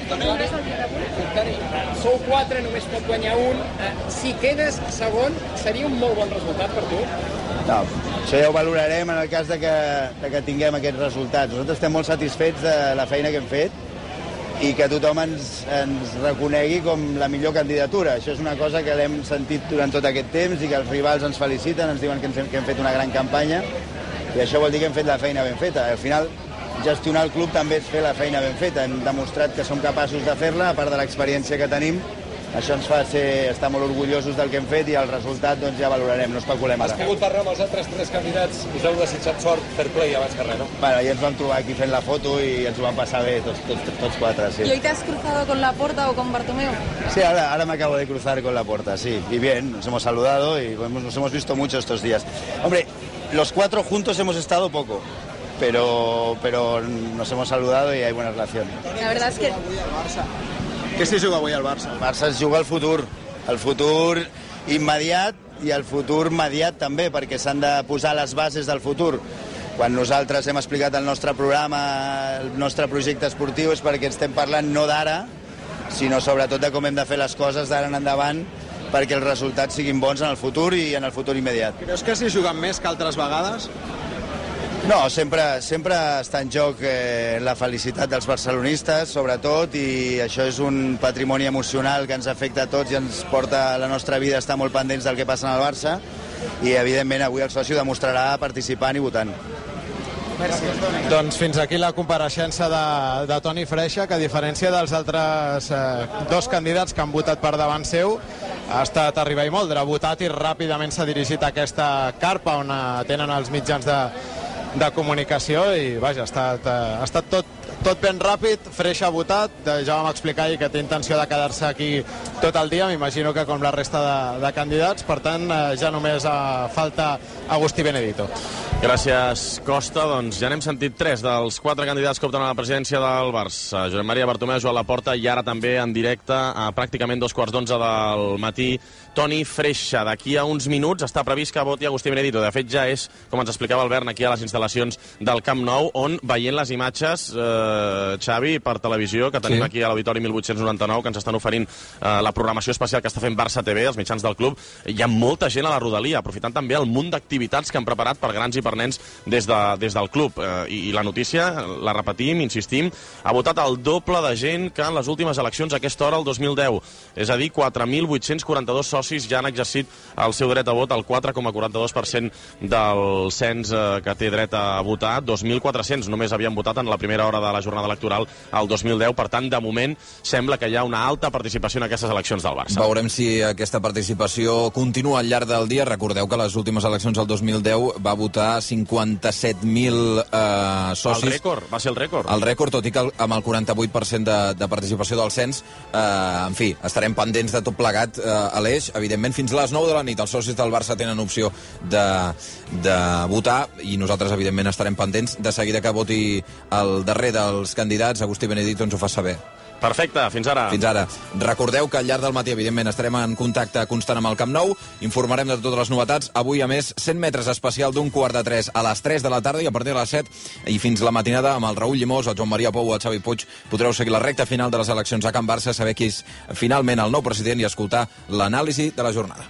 Sou 4, només pot guanyar un. Si quedes segon, seria un molt bon resultat per tu? No, això ja ho valorarem en el cas de que tinguem aquests resultats. Nosaltres estem molt satisfets de la feina que hem fet i que tothom ens reconegui com la millor candidatura. Això és una cosa que l'hem sentit durant tot aquest temps i que els rivals ens feliciten, ens diuen que hem fet una gran campanya, i això vol dir que hem fet la feina ben feta. Al final, gestionar el club també és fer la feina ben feta. Hem demostrat que som capaços de fer-la, a part de l'experiència que tenim. Això ens fa estar molt orgullosos del que hem fet, i el resultat doncs, ja valorarem, no especulem ara. Has pogut parlar amb els altres 3 candidats, us heu desitjat sort, fair play abans que res, no? Bueno, ja ens vam trobar aquí fent la foto i ens ho vam passar bé tots 4, sí. ¿Y hoy te has cruzado con Laporta o con Bartomeu? Sí, ahora me acabo de cruzar con Laporta, sí. Y bien, nos hemos saludado y nos hemos visto mucho estos días. Hombre, los 4 juntos hemos estado poco, pero nos hemos saludado y hay buena relación. La verdad es que... Què s'hi juga avui al Barça? El Barça es juga al futur immediat i el futur mediat també, perquè s'han de posar les bases del futur. Quan nosaltres hem explicat el nostre programa, el nostre projecte esportiu, és perquè estem parlant no d'ara, sinó sobretot de com hem de fer les coses d'ara en endavant perquè els resultats siguin bons en el futur i en el futur immediat. Creus que s'hi juguen més que altres vegades? No, sempre està en joc la felicitat dels barcelonistes, sobretot, i això és un patrimoni emocional que ens afecta a tots i ens porta a la nostra vida a estar molt pendents del que passa en el Barça, i evidentment avui el soci ho demostrarà participant i votant. Doncs fins aquí la compareixença de Toni Freixa, que a diferència dels altres 2 candidats que han votat per davant seu, ha estat arribar i molt, ha votat i ràpidament s'ha dirigit a aquesta carpa on tenen els mitjans de comunicació, i vaja, ha estat tot ben ràpid. Freixa ha votat, ja vam explicar ahir que té intenció de quedar-se aquí tot el dia, m'imagino que com la resta de candidats, per tant ja només falta Agustí Benedito. Gràcies, Costa. Doncs ja n'hem sentit 3 dels 4 candidats que opten a la presidència del Barça. Josep Maria Bartomeu, Joan Laporta, i ara també en directe a pràcticament 2:15 del matí, Toni Freixa. D'aquí a uns minuts està previst que voti Agustí Benedito. De fet, ja és, com ens explicava el Bern, aquí a les instal·lacions del Camp Nou, on veient les imatges, Xavi, per televisió, que tenim aquí a l'Auditori 1899, que ens estan oferint la programació especial que està fent Barça TV, els mitjans del club, hi ha molta gent a la rodalia, aprofitant també el munt d'activitats que han preparat per grans i per nens des del club. I la notícia, la repetim, insistim, ha votat el doble de gent que en les últimes eleccions a aquesta hora, el 2010. És a dir, 4.842 socis ja han exercit el seu dret a vot, el 4,42% del cens que té dret a votar. 2.400 només havien votat en la primera hora de la jornada electoral el 2010. Per tant, de moment, sembla que hi ha una alta participació en aquestes eleccions del Barça. Veurem si aquesta participació continua al llarg del dia. Recordeu que les últimes eleccions del 2010 va votar 57.000 socis. El rècord, va ser el rècord. El rècord, tot i que amb el 48% de participació del cens, en fi, estarem pendents de tot plegat a l'Eix. Evidentment, fins a les 9 de la nit els socis del Barça tenen opció de votar, i nosaltres, evidentment, estarem pendents. De seguida que voti el darrer dels candidats, Agustí Benedito, ens ho fa saber. Perfecte, fins ara. Fins ara. Recordeu que al llarg del matí, evidentment, estarem en contacte constant amb el Camp Nou, informarem de totes les novetats. Avui, a més, 100 metres especial d'un 2:45 a les 3 de la tarda i a partir de les 7 i fins la matinada amb el Raül Llimós, el Joan Maria Pou o el Xavi Puig podreu seguir la recta final de les eleccions a Can Barça, saber qui és finalment el nou president i escoltar l'anàlisi de la jornada.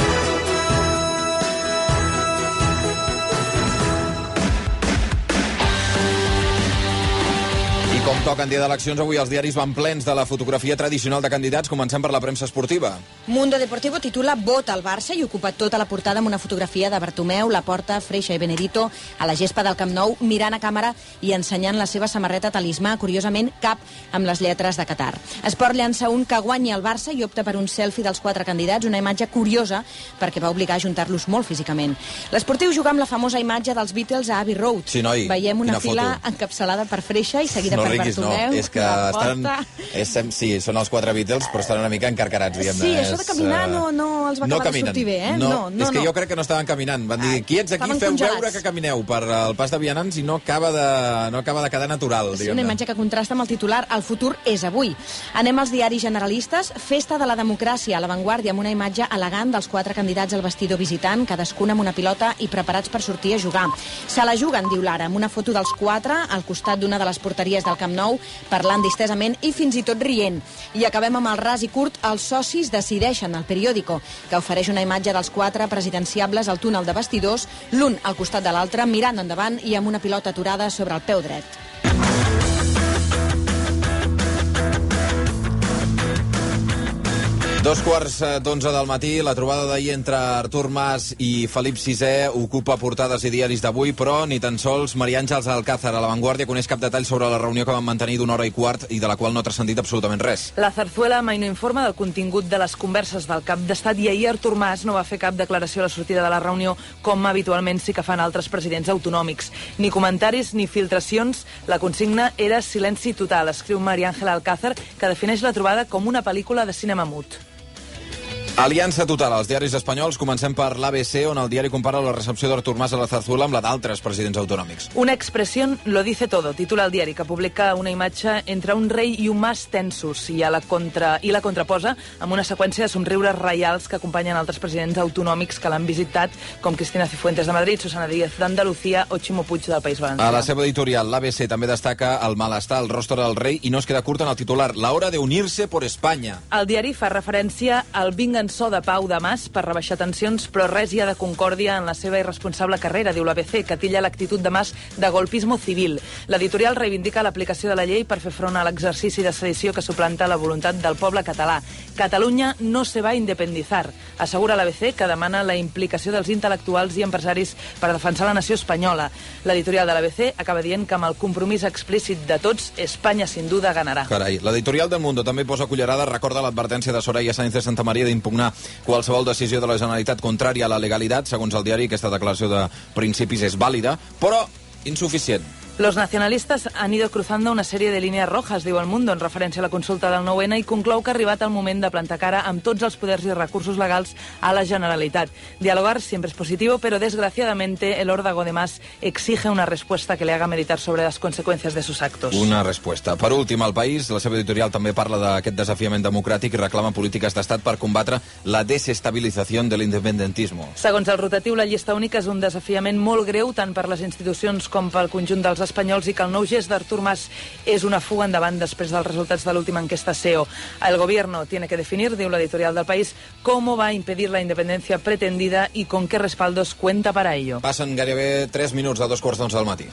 Com toca en dia d'eleccions, avui els diaris van plens de la fotografia tradicional de candidats. Comencem per la premsa esportiva. Mundo Deportivo titula Vota al Barça i ocupa tota la portada amb una fotografia de Bartomeu, Laporta, Freixa i Benedito a la gespa del Camp Nou, mirant a càmera i ensenyant la seva samarreta talismà, curiosament cap amb les lletres de Qatar. Esport llança un que guanyi el Barça i opta per un selfie dels 4 candidats, una imatge curiosa perquè va obligar a juntar-los molt físicament. L'Esportiu juga amb la famosa imatge dels Beatles a Abbey Road. Sí, noi, veiem una fila encapçalada per Freixa i seguida per Bartomeu. No, és que estan... Sí, són els 4 Beatles, però estan una mica encarcarats, diguem-ne. Sí, això de caminar no els va acabar de sortir bé, eh? No, és que jo crec que no estaven caminant. Van dir, qui ets aquí? Feu veure que camineu per el pas de vianants i no acaba de quedar natural, diguem-ne. És una imatge que contrasta amb el titular El futur és avui. Anem als diaris generalistes. Festa de la democràcia a l'avantguàrdia amb una imatge elegant dels 4 candidats al vestidor visitant, cadascun amb una pilota i preparats per sortir a jugar. Se la juguen, diu l'Ara, amb una foto dels 4 al costat d'una de les porteries del Camp Nou, parlant distesament i fins i tot rient. I acabem amb el ras i curt. Els socis decideixen, el periòdico, que ofereix una imatge dels 4 presidenciables al túnel de vestidors, l'un al costat de l'altre, mirant endavant i amb una pilota aturada sobre el peu dret. 2:15 del matí, la trobada d'ahir entre Artur Mas i Felip VI ocupa portades i diaris d'avui, però ni tan sols Maria Àngels Alcázar a l'avantguàrdia coneix cap detall sobre la reunió que van mantenir d'1 hora i quart i de la qual no ha transcendit absolutament res. La Zarzuela mai no informa del contingut de les converses del cap d'estat i ahir Artur Mas no va fer cap declaració a la sortida de la reunió, com habitualment sí que fan altres presidents autonòmics. Ni comentaris ni filtracions, la consigna era silenci total, escriu Maria Àngela Alcázar, que defineix la trobada com una pel·lícula de cinema mut. Aliança total als diaris espanyols. Comencem per l'ABC, on el diari compara la recepció d'Artur Mas a la Zarzuela amb la d'altres presidents autonòmics. Una expressió lo dice todo, titula el diari, que publica una imatge entre un rei i un mas tensos i la contraposa amb una seqüència de somriures reials que acompanyen altres presidents autonòmics que l'han visitat, com Cristina Cifuentes de Madrid, Susana Díaz d'Andalucía o Ximo Puig del País Valencià. A la seva editorial, l'ABC també destaca el malestar al rostre del rei i no es queda curta en el titular, la hora de unirse por España. El diari fa referència al vingançó de pau de Mas per rebaixar tensions, però res hi ha de concòrdia en la seva irresponsable carrera, diu l'ABC, que tilla l'actitud de Mas de golpismo civil. L'editorial reivindica l'aplicació de la llei per fer front a l'exercici de sedició que suplanta la voluntat del poble català. Catalunya no se va a independizar, assegura l'ABC, que demana la implicació dels intel·lectuals i empresaris per defensar la nació espanyola. L'editorial de l'ABC acaba dient que amb el compromís explícit de tots, Espanya sin duda ganarà. Carai, l'editorial del Mundo també posa cullerada, recorda l'advertència de Soraya Sáenz de Santamaría d'impugnar qualsevol decisió de la Generalitat contrària a la legalitat. Segons el diari, aquesta declaració de principis és vàlida, però insuficient. Los nacionalistas han ido cruzando una serie de líneas rojas, diu El Mundo, en referència a la consulta del 9-N, i conclou que ha arribat el moment de plantar cara amb tots els poders i recursos legals a la Generalitat. Dialogar siempre es positivo, pero desgraciadamente el órdago de Mas exige una respuesta que le haga meditar sobre las consecuencias de sus actos. Una respuesta. Per últim, El País, la seva editorial també parla d'aquest desafiament democràtic i reclama polítiques d'estat per combatre la desestabilització de l'independentismo. Segons el rotatiu, la llista única és un desafiament molt greu tant per les institucions com pel conjunt dels espanyols i que el nou gest d'Artur Mas és una fuga endavant després dels resultats de l'última enquesta SEO. El gobierno tiene que definir, diu l'editorial del País, cómo va a impedir la independencia pretendida y con qué respaldos cuenta para ello. Passen gairebé 3 minuts de 2:15 del matí.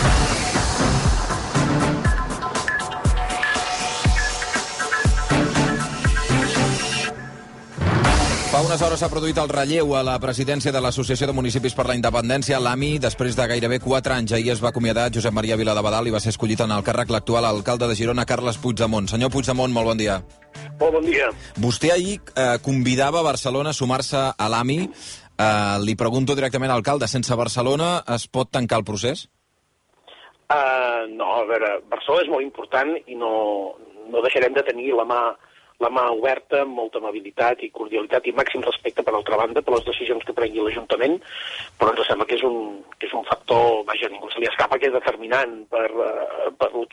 Fa unes hores s'ha produït el relleu a la presidència de l'Associació de Municipis per la Independència, l'AMI, després de gairebé 4 anys. Ahir es va acomiadar Josep Maria Viladebadal i va ser escollit en el càrrec l'actual alcalde de Girona, Carles Puigdemont. Senyor Puigdemont, molt bon dia. Molt bon dia. Vostè ahir convidava Barcelona a sumar-se a l'AMI. Li pregunto directament al alcalde, sense Barcelona es pot tancar el procés? No, a veure, Barcelona és molt important i no deixarem de tenir la mà oberta, amb molta amabilitat i cordialitat i màxim respecte, per altra banda, per les decisions que prengui l'Ajuntament, però ens sembla que és un factor, vaja, ningú se li escapa, que és determinant per el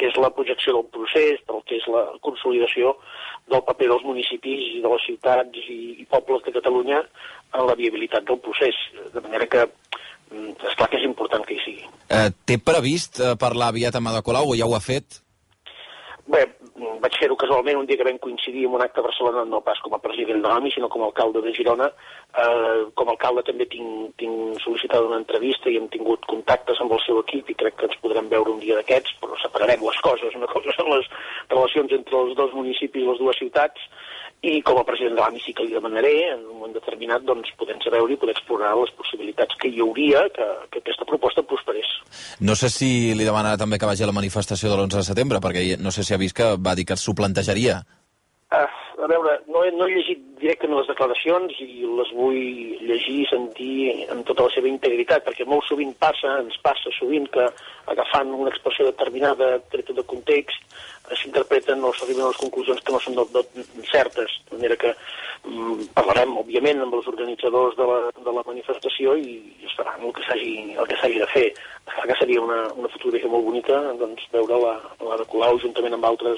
que és la projecció del procés, pel que és la consolidació del paper dels municipis i de les ciutats i pobles de Catalunya en la viabilitat del procés. De manera que és clar que és important que hi sigui. Té previst parlar aviat amb Ada Colau o ja ho ha fet? Bé, vaig fer-ho casualment un dia que vam coincidir en un acte a Barcelona, no pas com a president de l'AMI, sinó com a alcalde de Girona. Com a alcalde també tinc sol·licitat una entrevista i hem tingut contactes amb el seu equip i crec que ens podrem veure un dia d'aquests, però separarem les coses. Una cosa són les relacions entre els dos municipis i les dues ciutats, i com a president de l'AMI sí que li demanaré, en un moment determinat, doncs, poder-se veure i poder explorar les possibilitats que hi hauria que aquesta proposta prosperés. No sé si li demanarà també que vagi a la manifestació de l'11 de setembre, perquè no sé si ha vist que va dir que s'ho plantejaria. A veure, no he llegit directament les declaracions i les vull llegir i sentir en tota la seva integritat, perquè molt sovint ens passa sovint que agafant una expressió determinada, treta de context, s'interpreten o s'arriben a les conclusions que no són certes. De manera que parlarem, òbviament, amb els organitzadors de la manifestació i es farà el que s'hagi de fer. Que seria una fotografia molt bonica, doncs, veure l'Ada Colau juntament amb altres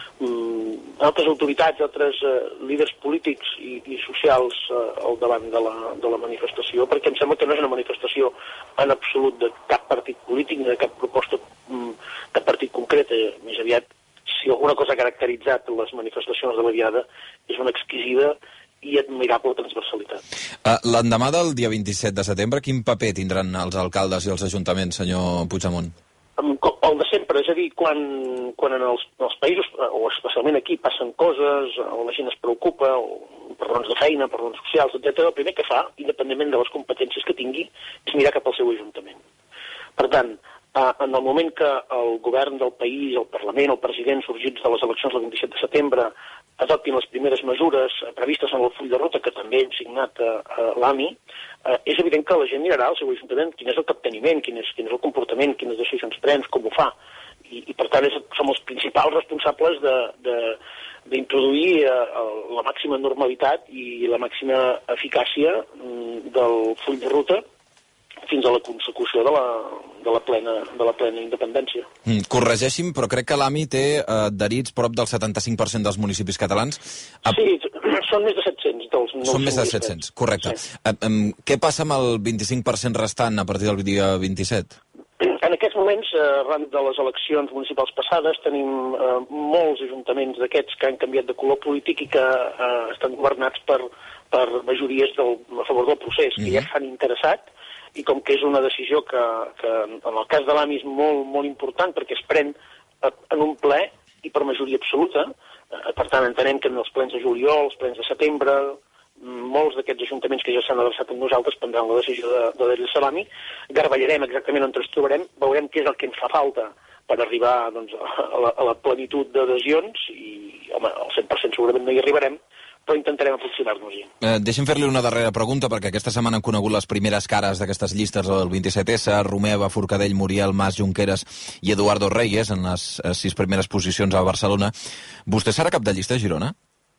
autoritats, altres líders polítics i socials al davant de la manifestació, perquè em sembla que no és una manifestació en absolut de cap partit polític ni de cap proposta de partit concret. Més aviat, si alguna cosa ha caracteritzat les manifestacions de la Diada és una exquisida i admirable transversalitat. L'endemà del dia 27 de setembre, quin paper tindran els alcaldes i els ajuntaments, senyor Puigdemont? El de sempre, és a dir, quan en els països, o especialment aquí, passen coses, o la gent es preocupa, o per raons de feina, per raons socials, etc., el primer que fa, independentment de les competències que tingui, és mirar cap al seu ajuntament. Per tant, en el moment que el govern del país, el Parlament, el president, sorgits de les eleccions del 27 de setembre, adoptin les primeres mesures previstes en el full de ruta que també hem signat a l'AMI, és evident que la gent mirarà al seu ajuntament quin és el capteniment, quin és el comportament, quines decisions prens, com ho fa. I per tant, som els principals responsables d'introduir la màxima normalitat i la màxima eficàcia del full de ruta fins a la consecució de la plena independència. Corregeixi'm, però crec que l'AMI té adherits prop del 75% dels municipis catalans. Sí, són més de 700. Són més de 700, correcte. Sí. Què passa amb el 25% restant a partir del dia 27? En aquests moments, arran de les eleccions municipals passades, tenim molts ajuntaments d'aquests que han canviat de color polític i que estan governats per majories a favor del procés, que ja s'han interessat, i com que és una decisió que en el cas de l'AMI és molt, molt important perquè es pren en un ple i per majoria absoluta, per tant entenem que en els plens de juliol, els plens de setembre, molts d'aquests ajuntaments que ja s'han adreçat amb nosaltres prendran la decisió d'adherir-se a l'AMI, garballarem exactament on ens trobarem, veurem què és el que ens fa falta per arribar doncs, a la plenitud d'adhesions i, home, al 100% segurament no hi arribarem, però intentarem aproximar-nos-hi. Deixem fer-li una darrera pregunta, perquè aquesta setmana han conegut les primeres cares d'aquestes llistes del 27S, Romeva, Forcadell, Muriel, Mas, Junqueras i Eduardo Reyes, en les 6 primeres posicions a Barcelona. Vostè serà cap de llista a Girona?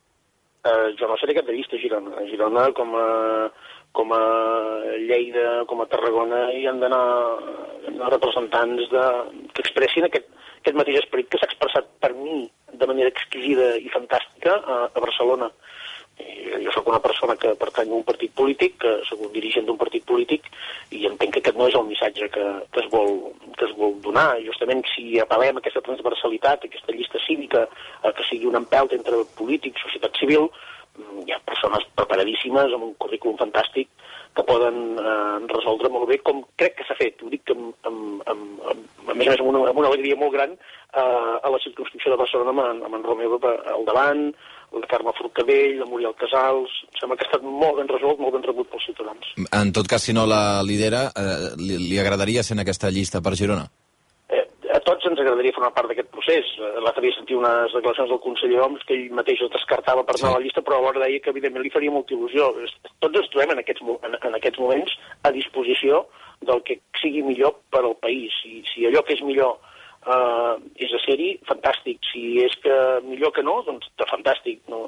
Jo no seré cap de llista a Girona. A Girona, com a Lleida, com a Tarragona, hi han d'anar representants que expressin aquest mateix esperit que s'ha expressat per mi de manera exquisida i fantàstica a Barcelona. Jo sóc una persona que pertany a un partit polític, que sóc un dirigent d'un partit polític, i entenc que aquest no és el missatge que es vol donar. Justament si apel·lem a aquesta transversalitat, aquesta llista cívica, que sigui un empelt entre polítics, societat civil, hi ha persones preparadíssimes, amb un currículum fantàstic, que poden resoldre molt bé, com crec que s'ha fet. Ho dic a més a més amb una alegria molt gran a la circumscripció de Barcelona amb en Romeva al davant, la Carme Forcadell, la Muriel Casals. Em sembla que ha estat molt ben resolt, molt ben rebut pels ciutadans. En tot cas, si no la lidera, li agradaria ser en aquesta llista per Girona? A tots ens agradaria formar part d'aquest procés. L'altre dia sentia unes declaracions del conseller Homs que ell mateix es descartava per anar a la llista, però alhora deia que evidentment li faria molta il·lusió. Tots ens trobem en aquests moments a disposició del que sigui millor per al país. Si allò que és millor és a ser-hi, fantàstic. Si és que millor que no, doncs fantàstic. No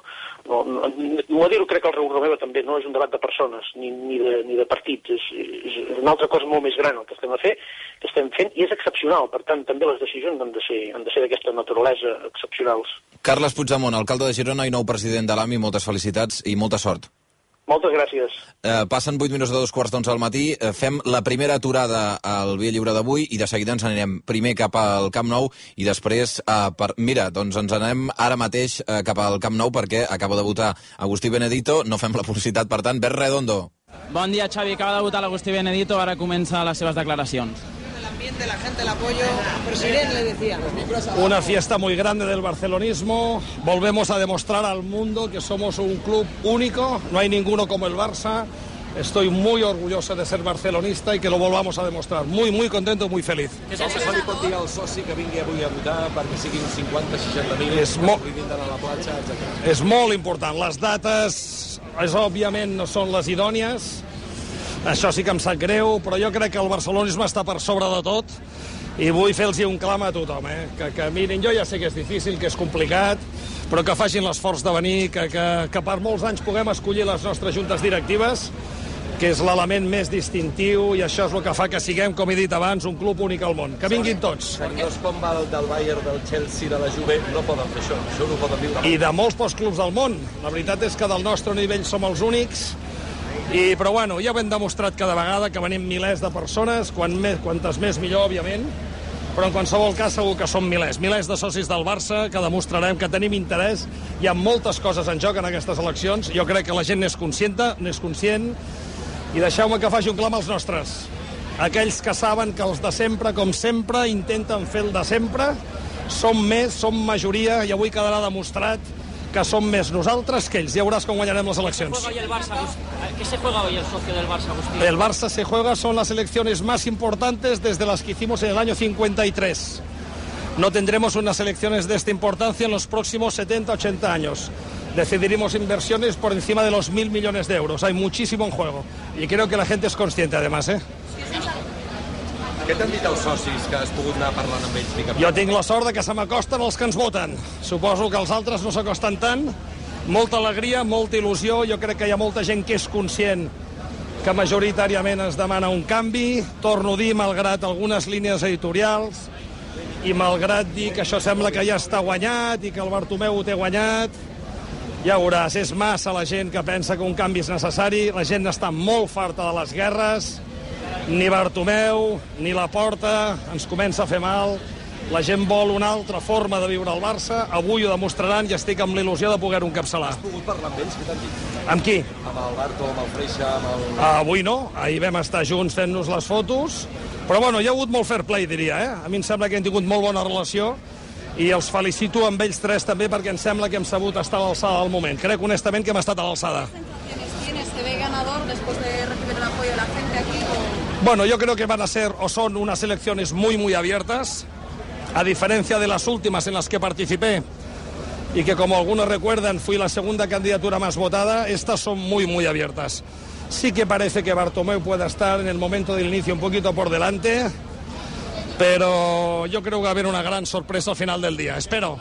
a dir-ho, crec que el Raül Romeva també no és un debat de persones ni de partits, és una altra cosa molt més gran el que estem fent, i és excepcional. Per tant, també les decisions han de ser d'aquesta naturalesa excepcionals. Carles Puigdemont, alcalde de Girona i nou president de l'AMI, moltes felicitats i molta sort. Moltes gràcies. Passen 8 minuts de 2:15 al matí. Fem la primera aturada al Via Lliure d'avui i de seguida ens anirem primer cap al Camp Nou i després, mira, doncs ens anem ara mateix cap al Camp Nou perquè acaba de votar Agustí Benedito. No fem la publicitat, per tant, Bert Redondo. Bon dia, Xavi. Acaba de votar l'Agustí Benedito, ara comença les seves declaracions. La gente, el apoyo, presidente, le decía. Una fiesta muy grande del barcelonismo. Volvemos a demostrar al mundo que somos un club único. No hay ninguno como el Barça. Estoy muy orgulloso de ser barcelonista y que lo volvamos a demostrar. Muy, muy contento, muy feliz. Què se li pot dir al soci que vingui avui a votar perquè siguin 50-60.000 que puguin anar a la platja, etc. És molt important. Les dates, òbviament, no són les idònies. Això sí que em sap greu, però jo crec que el barcelonisme està per sobre de tot i vull fer-los un clam a tothom, que mirin, jo ja sé que és difícil, que és complicat, però que facin l'esforç de venir, que per molts anys puguem escollir les nostres juntes directives, que és l'element més distintiu, i això és el que fa que siguem, com he dit abans, un club únic al món. Que vinguin tots. Senyors com del Bayern, del Chelsea, de la Juve, no poden fer això no ho poden viure. I de molts pocs clubs del món. La veritat és que del nostre nivell som els únics. Però bueno, ja ho hem demostrat cada vegada que venim milers de persones, quantes més millor, òbviament, però en qualsevol cas segur que som milers de socis del Barça, que demostrarem que tenim interès. Hi ha moltes coses en joc en aquestes eleccions, jo crec que la gent n'és conscient, i deixeu-me que faci un clam als nostres. Aquells que saben que els de sempre, com sempre, intenten fer el de sempre, som més, som majoria, i avui quedarà demostrat que som més nosaltres que ells. Ja veuràs com guanyarem les eleccions. ¿Qué se juega hoy el socio del Barça, Agustín? El Barça se juega, son las elecciones más importantes desde las que hicimos en el año 53. No tendremos unas elecciones de esta importancia en los próximos 70-80 años. Decidiremos inversiones por encima de los 1.000 millones de euros. Hay muchísimo en juego. Y creo que la gente es consciente, además, Què t'han dit els socis que has pogut anar parlant amb ells? Jo tinc la sort que se m'acosten els que ens voten. Suposo que els altres no s'acosten tant. Molta alegria, molta il·lusió. Jo crec que hi ha molta gent que és conscient que majoritàriament es demana un canvi. Torno a dir, malgrat algunes línies editorials i malgrat dir que això sembla que ja està guanyat i que el Bartomeu ho té guanyat. Ja veuràs, és massa la gent que pensa que un canvi és necessari. La gent està molt farta de les guerres. Ni Bartomeu, ni Laporta ens comença a fer mal. La gent vol una altra forma de viure al Barça. Avui ho demostraran i estic amb l'il·lusió de poder-ho encapçalar. Has pogut parlar amb ells? Què t'han dit? Amb qui? Amb el Barto, amb el Freixa, amb el... Avui no. Ahir vam estar junts fent-nos les fotos. Però bueno, hi ha hagut molt fair play, diria, A mi em sembla que hem tingut molt bona relació i els felicito amb ells tres també perquè em sembla que hem sabut estar a l'alçada del moment. Crec honestament que hem estat a l'alçada. ¿Se ve ganador después de recibir el apoyo de la gente aquí? Bueno, yo creo que van a ser o son unas elecciones muy, muy abiertas, a diferencia de las últimas en las que participé y que, como algunos recuerdan, fui la segunda candidatura más votada. Estas son muy, muy abiertas. Sí que parece que Bartomeu pueda estar en el momento del inicio un poquito por delante, pero yo creo que va a haber una gran sorpresa al final del día. Espero.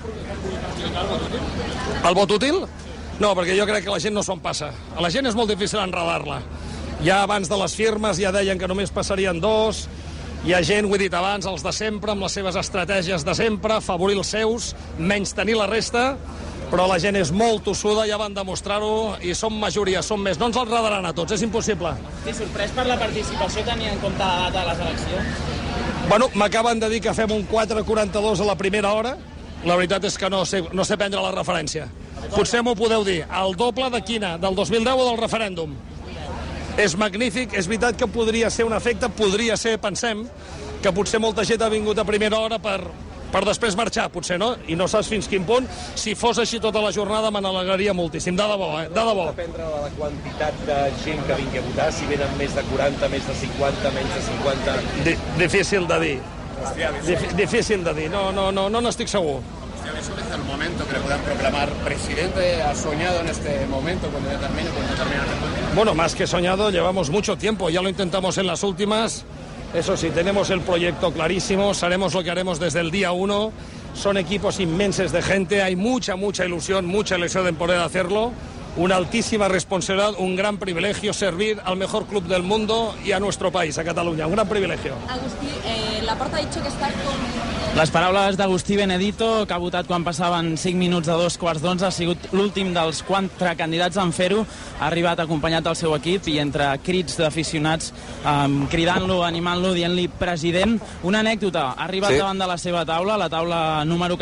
El vot útil? No, perquè jo crec que la gent no se'n passa. A la gent és molt difícil enredar-la. Ja abans de les firmes ja deien que només passarien 2. Hi ha gent, ho he dit abans, els de sempre, amb les seves estratègies de sempre, afavorir els seus, menys tenir la resta, però la gent és molt tossuda, ja van demostrar-ho, i som majoria, som més. No ens els enredaran a tots, és impossible. Sí, sorprès per la participació, tenint en compte la data de les eleccions? Bueno, m'acaben de dir que fem un 4:42 a la primera hora. La veritat és que no sé prendre la referència. Potser m'ho podeu dir. El doble de quina? Del 2010 o del referèndum? És magnífic. És veritat que podria ser un efecte, podria ser, pensem, que potser molta gent ha vingut a primera hora per després marxar, potser, no? I no saps fins quin punt. Si fos així tota la jornada me n'alegraria moltíssim. De debò, De debò. Dependre de la quantitat de gent que vingui a votar, si venen més de 40, més de 50, menys de 50... Difícil de dir. Difícil de dir. No n'estic segur. El momento que le puedan proclamar presidente, ¿ha soñado en este momento cuando ya termine el tiempo? Bueno, más que soñado, llevamos mucho tiempo, ya lo intentamos en las últimas. Eso sí, tenemos el proyecto clarísimo, sabemos lo que haremos desde el día 1. Son equipos inmensos de gente, hay mucha ilusión en poder hacerlo. Una altísima responsabilidad, un gran privilegio servir al mejor club del mundo y a nuestro país, a Cataluña. Un gran privilegio. Agustí, Laporta ha dicho que està con... Les paraules d'Agustí Benedito, que ha votat quan passaven 5 minuts de 2:15, ha sigut l'últim dels 4 candidats en fer-ho. Ha arribat acompanyat del seu equip i entre crits d'aficionats, cridant-lo, animant-lo, dient-li president. Una anècdota, ha arribat davant de la seva taula, la taula número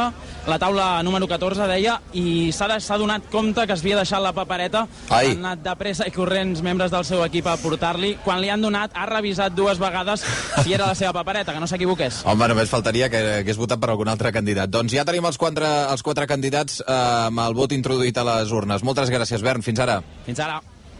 14, deia, i s'ha donat compte que es havia deixat la papereta. Han anat de pressa i corrents membres del seu equip a portar-li. Quan li han donat, ha revisat 2 vegades si era la seva papereta, que no s'equivoqués. Home, només faltaria que hagués votat per algun altre candidat. Doncs ja tenim els quatre candidats amb el vot introduït a les urnes. Moltes gràcies, Bern. Fins ara. Fins ara.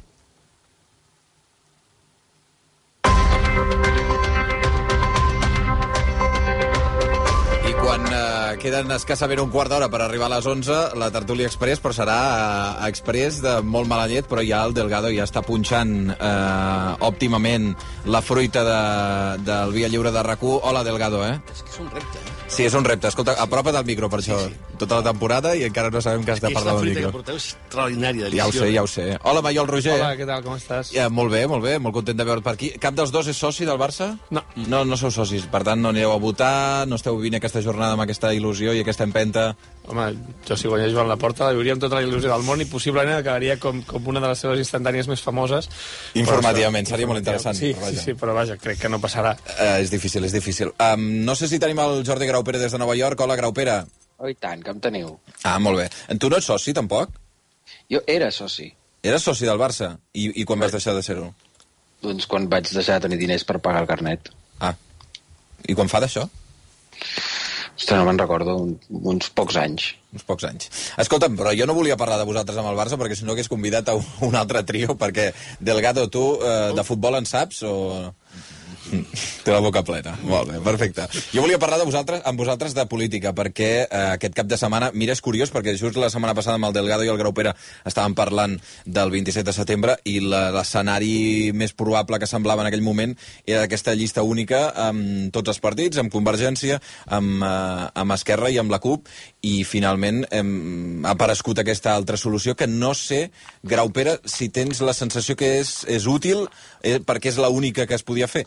I quan queden escassament un quart d'hora per arribar a les 11, la tertúlia express, però serà express de molt mala llet, però ja el Delgado ja està punxant òptimament la fruita del Via Lliure de RAC1. Hola, Delgado, És que és un repte, Sí, és un repte. Escolta, apropa't al micro per això. Tota la temporada i encara no sabem que has de parlar del micro. És la fruita que porteu extraordinària, Ja ho sé. Hola, Maiol Roger. Hola, què tal, com estàs? Molt bé, molt content de veure't per aquí. Cap dels dos és soci del Barça? No. No sou socis, per tant no anireu a votar, no esteu vivint aquesta jornada amb aquesta il·lusió i aquesta empenta. Home, jo si guanyés Joan Laporta la viuria amb tota la il·lusió del món i possiblement acabaria com una de les seves instantànies més famoses. Informativament, seria molt interessant. Sí, però vaja, crec que no passarà. És difícil. No sé si tenim el Jordi Graupera des de Nova York. Hola, Graupera. Oh, i tant, que em teniu. Molt bé. Tu no ets soci, tampoc? Jo era soci. Eres soci del Barça? I quan vas deixar de ser-ho? Doncs quan vaig deixar de tenir diners per pagar el carnet. I quan fa d'això? Ostres, no me'n recordo, uns pocs anys. Uns pocs anys. Escolta'm, però jo no volia parlar de vosaltres amb el Barça perquè si no hagués convidat a un altre trio, perquè, Delgado, tu de futbol en saps o... Té la boca plena. Molt bé, perfecte. Jo volia parlar amb vosaltres de política, perquè aquest cap de setmana, mira, és curiós, perquè just la setmana passada amb el Delgado i el Graupera estàvem parlant del 27 de setembre i l'escenari més probable que semblava en aquell moment era aquesta llista única amb tots els partits, amb Convergència, amb Esquerra i amb la CUP, i finalment ha aparegut aquesta altra solució que no sé, Graupera, si tens la sensació que és útil perquè és l'única que es podia fer.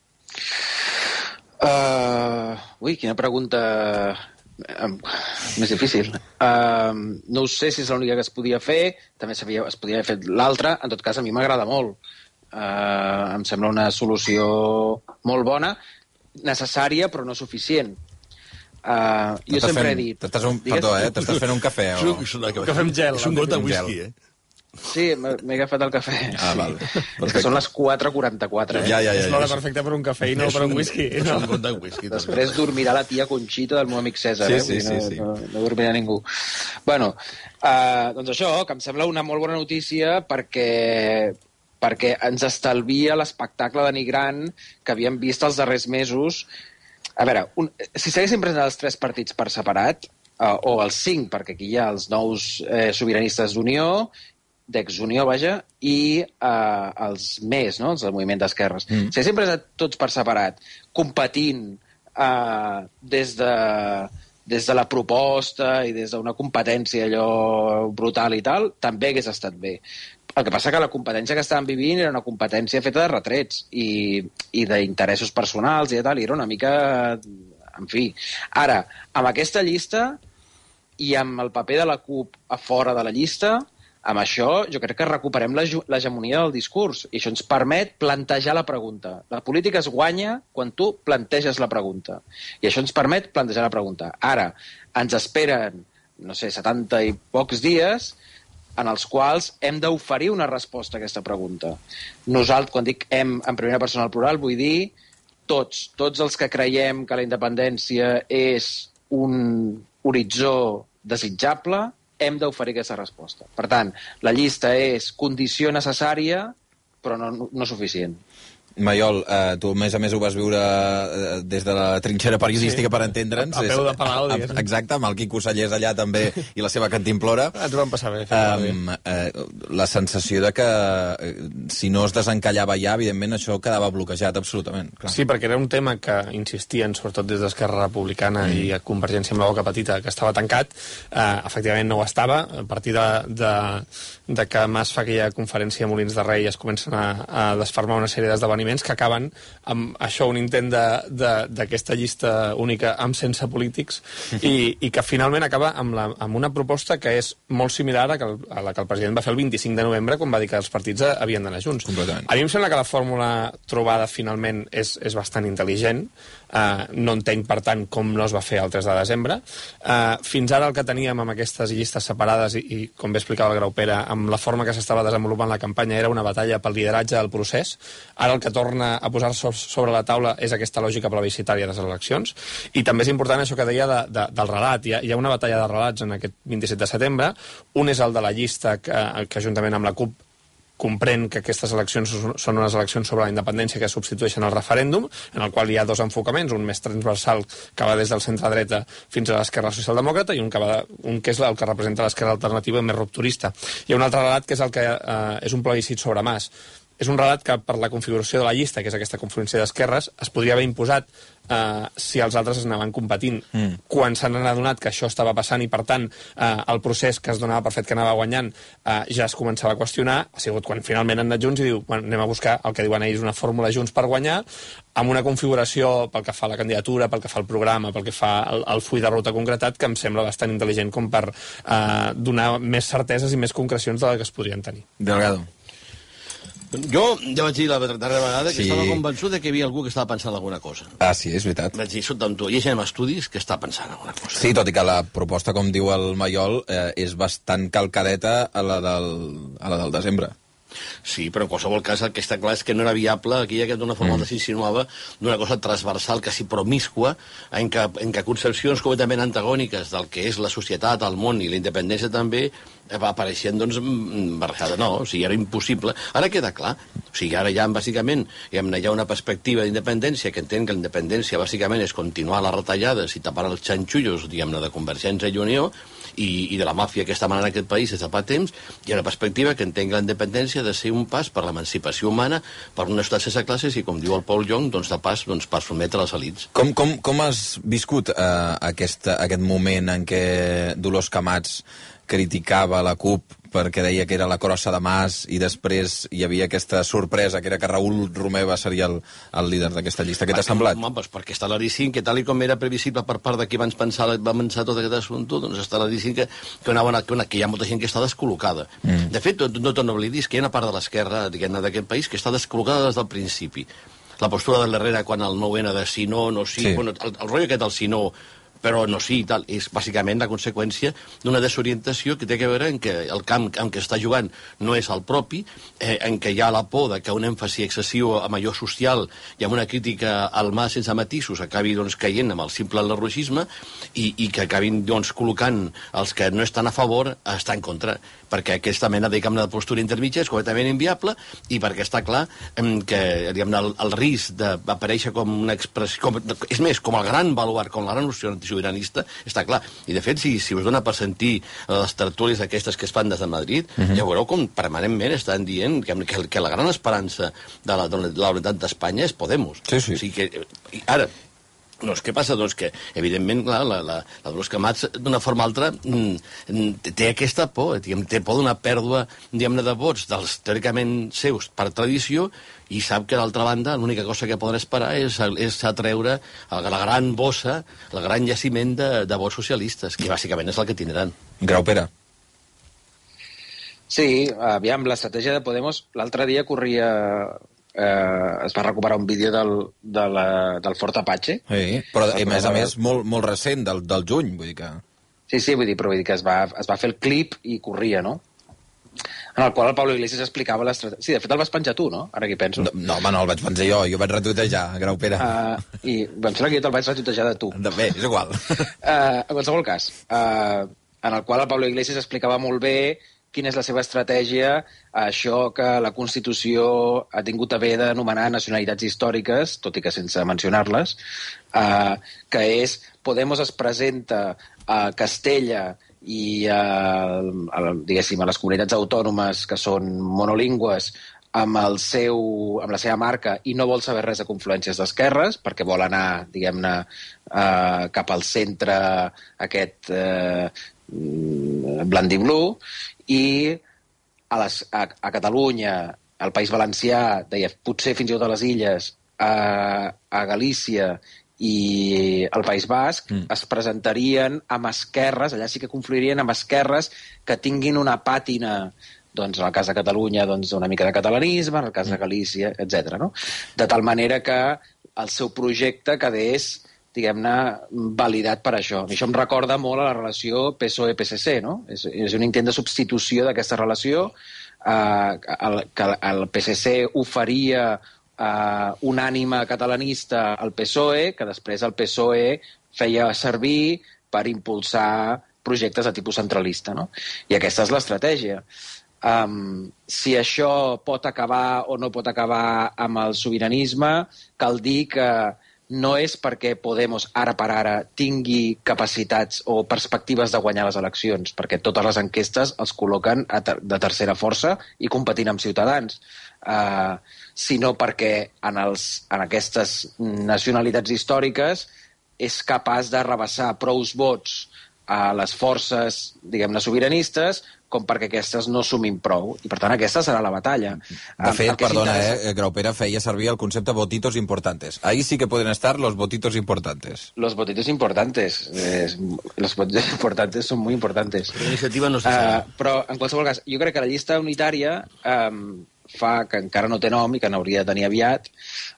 Quina pregunta més difícil. No sé si és l'única que es podia fer, també es podia haver fet l'altra, en tot cas a mi m'agrada molt. Em sembla una solució molt bona, necessària però no suficient. Jo sempre he dit... T'estàs fent un cafè? Un cafè amb gel. És un got de whisky, Sí, m'he agafat el cafè. Val. És que són les 4:44. És l'hora perfecta per un cafè i no per un whisky. És un got de whisky. Després dormirà la tia Conxita del meu amic César. Sí. No dormirà ningú. Bueno, doncs això, que em sembla una molt bona notícia perquè ens estalvia l'espectacle denigrant que havíem vist els darrers mesos. A veure, si s'haguessin presentat els 3 partits per separat, o els 5, perquè aquí hi ha els nous sobiranistes d'Unió, d'Exunió, vaja, i els més, no?, els del moviment d'esquerres. Si haguessin presentat tots per separat, competint des de la proposta i des d'una competència allò brutal i tal, també hagués estat bé. El que passa que la competència que estàvem vivint era una competència feta de retrets i d'interessos personals i tal, i era una mica... En fi. Ara, amb aquesta llista i amb el paper de la CUP a fora de la llista, amb això jo crec que recuperem l'hegemonia del discurs i això ens permet plantejar la pregunta. La política es guanya quan tu planteges la pregunta i això ens permet plantejar la pregunta. Ara, ens esperen, no sé, 70 i pocs dies en els quals hem d'oferir una resposta a aquesta pregunta. Nosaltres, quan dic hem en primera persona al plural, vull dir tots els que creiem que la independència és un horitzó desitjable, hem d'oferir aquesta resposta. Per tant, la llista és condició necessària, però no suficient. Maiol, tu a més ho vas viure des de la trinxera periodística, per entendre'ns. A peu de palau, diguéssim. Exacte, amb el Quico Sallés allà també i la seva cantimplora. Ens ho vam passar bé. La sensació de que si no es desencallava ja, evidentment això quedava bloquejat absolutament. Clar. Sí, perquè era un tema que insistien, sobretot des d'Esquerra Republicana i a Convergència amb la boca petita, que estava tancat. Efectivament no ho estava. A partir de que Mas fa aquella conferència a Molins de Rei es comencen a desfermar una sèrie d'esdeveniments que acaben amb això, un intent d'aquesta llista única amb sense polítics i que finalment acaba amb una proposta que és molt similar a la que el president va fer el 25 de novembre quan va dir que els partits havien d'anar junts. A mi em sembla que la fórmula trobada finalment és bastant intel·ligent. No entenc, per tant, com no es va fer el 3 de desembre. Fins ara el que teníem amb aquestes llistes separades i com bé explicava el Graupera, amb la forma que s'estava desenvolupant la campanya era una batalla pel lideratge del procés. Ara el que torna a posar-se sobre la taula és aquesta lògica plebiscitària de les eleccions. I també és important això que deia del relat. Hi ha una batalla de relats en aquest 27 de setembre. Un és el de la llista que juntament amb la CUP comprèn que aquestes eleccions són unes eleccions sobre la independència que substitueixen el referèndum, en el qual hi ha dos enfocaments, un més transversal que va des del centre-dreta fins a l'esquerra socialdemòcrata i un que és el que representa l'esquerra alternativa més rupturista. Hi ha un altre relat que és el que és un plebiscit sobre Mas. És un relat que per la configuració de la llista, que és aquesta confluència d'esquerres, es podria haver imposat si els altres es anaven competint. Quan s'han adonat que això estava passant i, per tant, el procés que es donava per fet que anava guanyant ja es començava a qüestionar, ha sigut quan finalment han anat junts i diu, bueno, anem a buscar el que diuen ells una fórmula junts per guanyar, amb una configuració pel que fa a la candidatura, pel que fa al programa, pel que fa al full de ruta concretat, que em sembla bastant intel·ligent com per donar més certeses i més concrecions de les que es podrien tenir. Delgado. Jo ja vaig dir la darrera vegada que estava convençut que hi havia algú que estava pensant alguna cosa. Sí, és veritat. Vaig dir, escolta, amb tu, hi ha gent amb estudis que està pensant alguna cosa. Sí, tot i que la proposta, com diu el Maiol, és bastant calcadeta a la del desembre. Sí, però en qualsevol cas el que està clar és que no era viable aquella que d'una forma s'insinuava d'una cosa transversal, quasi promíscua, en què concepcions completament antagòniques del que és la societat, el món i la independència també apareixien, doncs, barrejada. No, o sigui, era impossible. Ara queda clar. O sigui, ara ja, bàsicament, hi ha una perspectiva d'independència que entén que la independència, bàsicament, és continuar les retallades i tapar els xanxullos, diguem-ne, de Convergència i Unió i de la màfia que està manant en aquest país des de fa temps, i una perspectiva que entén que la independència ha de ser un pas per l'emancipació humana, per una societat sense classes i, com diu el Paul Young, doncs, de pas per sotmetre les elits. Com has viscut aquest moment en què Dolors Camats criticava la CUP perquè deia que era la crossa de Mas i després hi havia aquesta sorpresa que era que Raül Romeva seria el líder d'aquesta llista? Què t'ha semblat? Doncs perquè està claríssim que tal com era previsible per part de qui va pensar tot aquest assumpte, doncs està claríssim que hi ha molta gent que està descol·locada. De fet, no t'oblidis que hi ha una part de l'esquerra d'aquest país que està descol·locada des del principi. La postura de l'Herrera quan el 9N de si no, no sí, bueno, el rotllo aquest del si no, però no sí, tal, és bàsicament la conseqüència d'una desorientació que té a veure en que el camp en què està jugant no és el propi, en què hi ha la por de que un èmfasi excessiu amb allò social i amb una crítica al mà sense matisos acabi doncs, caient amb el simple lerroixisme i que acabin doncs, col·locant els que no estan a favor a estar en contra, perquè aquesta mena de postura intermitja és completament inviable i perquè està clar que el risc d'aparèixer com una expressió, és més, com el gran baluart, com la gran noció sobiranista, està clar. I de fet, si us dona per sentir les tertúlies aquestes que es fan des de Madrid, ja veureu com permanentment estan dient que la gran esperança de la unitat d'Espanya és Podemos. Sí, sí. O sigui que, ara, doncs què passa? Doncs que, evidentment, clar, la Dolors Camats, d'una forma o altra, té aquesta por, té por d'una pèrdua, diguem-ne, de vots dels teòricament seus per tradició, i sap que, d'altra banda, l'única cosa que podrà esperar és atreure la gran bossa, el gran jaciment de vots socialistes, que bàsicament és el que tindran. Graupera. Sí, aviam, l'estratègia de Podemos, l'altre dia corria... es va recuperar un vídeo del Fort Apache. Sí, però a més molt recent, del juny, vull dir que... Sí, vull dir que es va fer el clip i corria, no? En el qual el Pablo Iglesias explicava l'estratègia... Sí, de fet el vas penjar tu, no? Ara que hi penso. No, home, no el vaig penjar jo vaig retuitejar, Graupera. I em sembla que jo te'l vaig retuitejar de tu. Bé, és igual. En qualsevol cas, en el qual el Pablo Iglesias explicava molt bé quina és la seva estratègia a això que la Constitució ha tingut a bé d'anomenar nacionalitats històriques, tot i que sense mencionar-les, que és Podemos es presenta a Castella i diguéssim, a les comunitats autònomes que són monolingües amb la seva marca i no vol saber res de confluències d'esquerres perquè vol anar, diguem-ne, cap al centre aquest blanc-i-blu, i a Catalunya, al País Valencià, deia, potser fins i tot a les Illes, a Galícia i al País Basc es presentarien amb esquerres, allà sí que confluirien amb esquerres que tinguin una pàtina, doncs en el cas de Catalunya una mica de catalanisme, en el cas de Galícia, etc. No? De tal manera que el seu projecte quedés, diguem-ne, validat per això. I això em recorda molt a la relació PSOE-PSC, no? És un intent de substitució d'aquesta relació, que el PSC oferia un ànima catalanista al PSOE, que després el PSOE feia servir per impulsar projectes de tipus centralista. No? I aquesta és l'estratègia. Si això pot acabar o no pot acabar amb el sobiranisme, cal dir que no és perquè Podemos, ara per ara, tingui capacitats o perspectives de guanyar les eleccions, perquè totes les enquestes els col·loquen de tercera força i competint amb Ciutadans, sinó perquè en aquestes nacionalitats històriques és capaç de rebassar prous vots a les forces, diguem-ne, sobiranistes, com perquè aquestes no sumin prou. I, per tant, aquesta serà la batalla. De fet, perdona, Graupera feia servir el concepte votitos importantes. Ahí sí que pueden estar los votitos importantes. Los votitos importantes. Los votitos importantes son muy importantes. La iniciativa no se sabe. Però, en qualsevol cas, jo crec que la llista unitària fa que encara no té nom i que n'hauria de tenir aviat,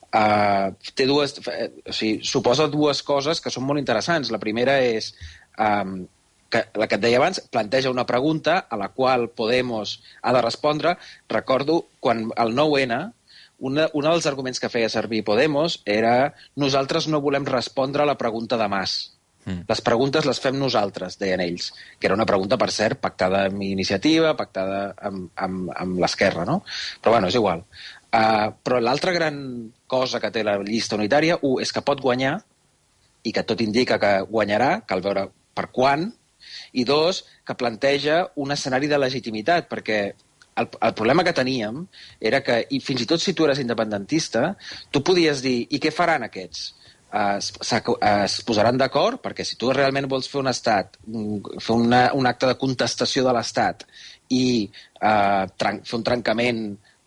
té suposa dues coses que són molt interessants. La primera és que la que et deia abans, planteja una pregunta a la qual Podemos ha de respondre. Recordo, quan el 9-N, un dels arguments que feia servir Podemos era nosaltres no volem respondre a la pregunta de Mas. Les preguntes les fem nosaltres, deien ells. Que era una pregunta, per cert, pactada amb Iniciativa, pactada amb l'Esquerra, no? Però, bueno, és igual. Però l'altra gran cosa que té la llista unitària, és que pot guanyar, i que tot indica que guanyarà, cal veure per quan, i dos, que planteja un escenari de legitimitat, perquè el problema que teníem era que, i fins i tot si tu eres independentista, tu podies dir, i què faran aquests? Es posaran d'acord, perquè si tu realment vols fer un estat, fer un acte de contestació de l'estat i fer un trencament,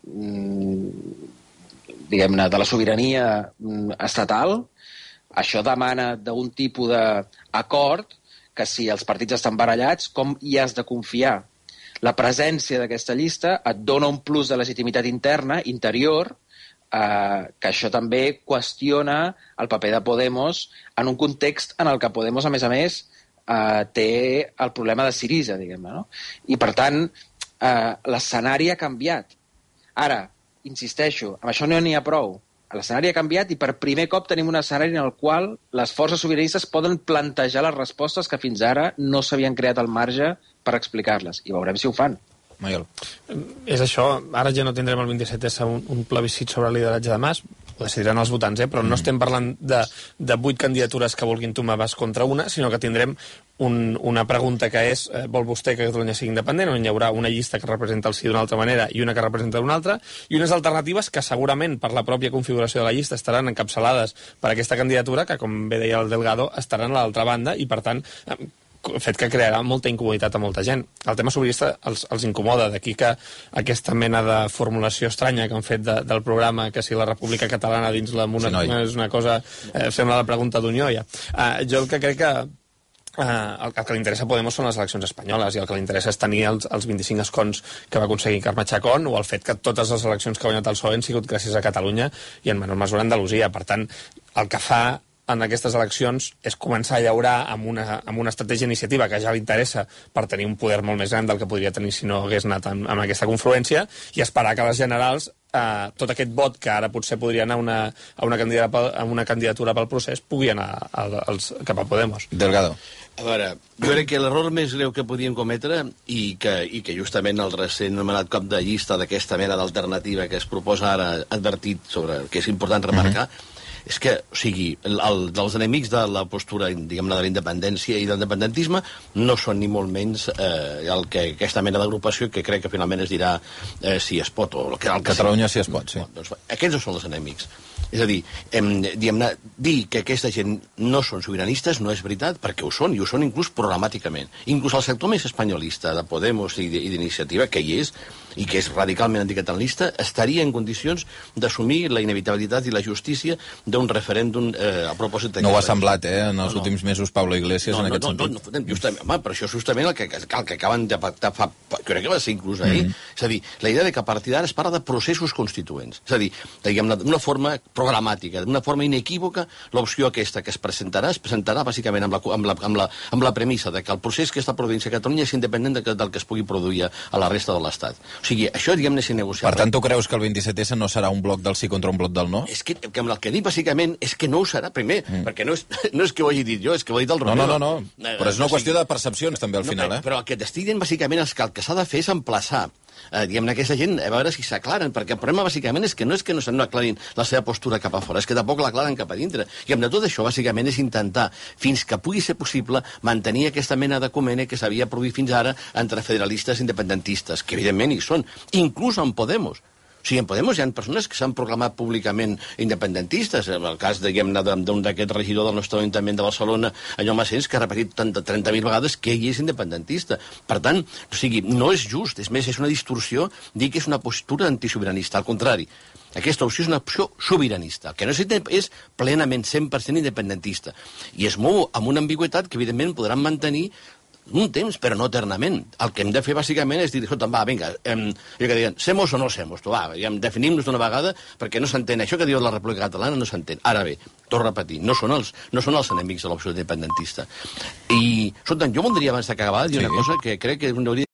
diguem-ne, de la sobirania estatal, això demana d'un tipus d'acord que si els partits estan barallats, com hi has de confiar? La presència d'aquesta llista et dona un plus de legitimitat interna, interior, que això també qüestiona el paper de Podemos en un context en el que Podemos, a més, té el problema de Syriza, diguem-ne, no? I, per tant, l'escenari ha canviat. Ara, insisteixo, amb això no n'hi ha prou. L'escenari ha canviat i per primer cop tenim un escenari en el qual les forces sobiranistes poden plantejar les respostes que fins ara no s'havien creat al marge per explicar-les. I veurem si ho fan. Maiol. És això. Ara ja no tindrem el 27S un plebiscit sobre el lideratge de Mas. Ho decidiran els votants, però no estem parlant de 8 candidatures que vulguin tomar Mas contra una, sinó que tindrem una pregunta que és vol vostè que Catalunya sigui independent, on hi haurà una llista que representa el sí d'una altra manera i una que representa d'una altra, i unes alternatives que segurament per la pròpia configuració de la llista estaran encapçalades per aquesta candidatura que, com bé deia el Delgado, estaran a l'altra banda i, per tant, fet que crearà molta incomoditat a molta gent. El tema sobiranista els incomoda, d'aquí que aquesta mena de formulació estranya que han fet del programa, que si la República Catalana dins la monarquia és una cosa... sembla la pregunta d'Unió, ja. Jo el que crec que el que li interessa a Podemos són les eleccions espanyoles i el que li interessa és tenir els 25 escons que va aconseguir Carme Chacón o el fet que totes les eleccions que ha guanyat el PSOE han sigut gràcies a Catalunya i en menor mesura a Andalusia. Per tant, el que fa en aquestes eleccions és començar a llaurar amb una estratègia iniciativa que ja li interessa per tenir un poder molt més gran del que podria tenir si no hagués anat amb aquesta confluència i esperar que les generals tot aquest vot que ara potser podria anar a una candidatura pel procés pugui anar cap a Podemos. Delgado. A veure, jo crec que l'error més greu que podíem cometre i que justament el recent anomenat cop de llista d'aquesta mena d'alternativa que es proposa ara advertit sobre que és important remarcar, és que, o sigui, dels enemics de la postura, diguem-ne, de la independència i del independentisme no són ni molt menys aquesta mena d'agrupació que crec que finalment es dirà si es pot. O Catalunya si es pot, sí. Doncs, aquests no són els enemics. És a dir, dir que aquesta gent no són sobiranistes no és veritat, perquè ho són, i ho són inclús programàticament. Inclús el sector més espanyolista de Podemos i d'Iniciativa, que hi és, i que és radicalment anticatalanista, estaria en condicions d'assumir la inevitabilitat i la justícia d'un referèndum a propòsit... No ho ha semblat, en els últims mesos, Pablo Iglesias, en aquest sentit. No, justament, home, però això és justament el que acaben de pactar fa... Crec que va ser inclús ahir. És a dir, la idea de que a partir d'ara es parla de processos constituents. És a dir, diguem-ne, d'una forma programàtica, d'una forma inequívoca, l'opció aquesta que es presentarà bàsicament amb la premissa de que el procés que està produint-se a Catalunya és independent del que es pugui produir a la resta de l'Estat. O sigui, això, diguem-ne, és innegociable. Per tant, tu creus que el 27S no serà un bloc del sí contra un bloc del no? És que el que dic, bàsicament, és que no ho serà, primer, perquè no és que ho hagi dit jo, és que ho ha dit el Romero. No. Però és una qüestió de percepcions, també, al final, Però el que t'estic dient, bàsicament, és que el que s'ha de fer és emplaçar diguem-ne, aquesta gent, a veure si s'aclaren, perquè el problema, bàsicament, és que no aclarin la seva postura cap a fora, és que tampoc l'aclaren cap a dintre. I amb tot això, bàsicament, és intentar, fins que pugui ser possible, mantenir aquesta mena de comene que s'havia produït fins ara entre federalistes i independentistes, que evidentment hi són, inclús en Podemos. O sigui, en Podemos hi ha persones que s'han proclamat públicament independentistes. En el cas, diguem-ne, d'un d'aquest regidor del nostre Ajuntament de Barcelona, Allò Massens, que ha repetit 30.000 vegades que ell és independentista. Per tant, o sigui, no és just. És més, és una distorsió dir que és una postura antisobiranista. Al contrari, aquesta opció és una opció sobiranista. El que necessita és plenament 100% independentista. I es mou amb una ambigüitat que, evidentment, podran mantenir un temps, però no eternament. El que hem de fer, bàsicament, és dir, escolta, va, vinga, jo que diuen, semos o no semos, va, definim-nos d'una vegada, perquè no s'entén. Això que diu la República Catalana no s'entén. Ara bé, torno a repetir, no són els enemics de l'opció independentista. I, escolta, jo voldria, abans d'acabar, dir una cosa que crec que hauria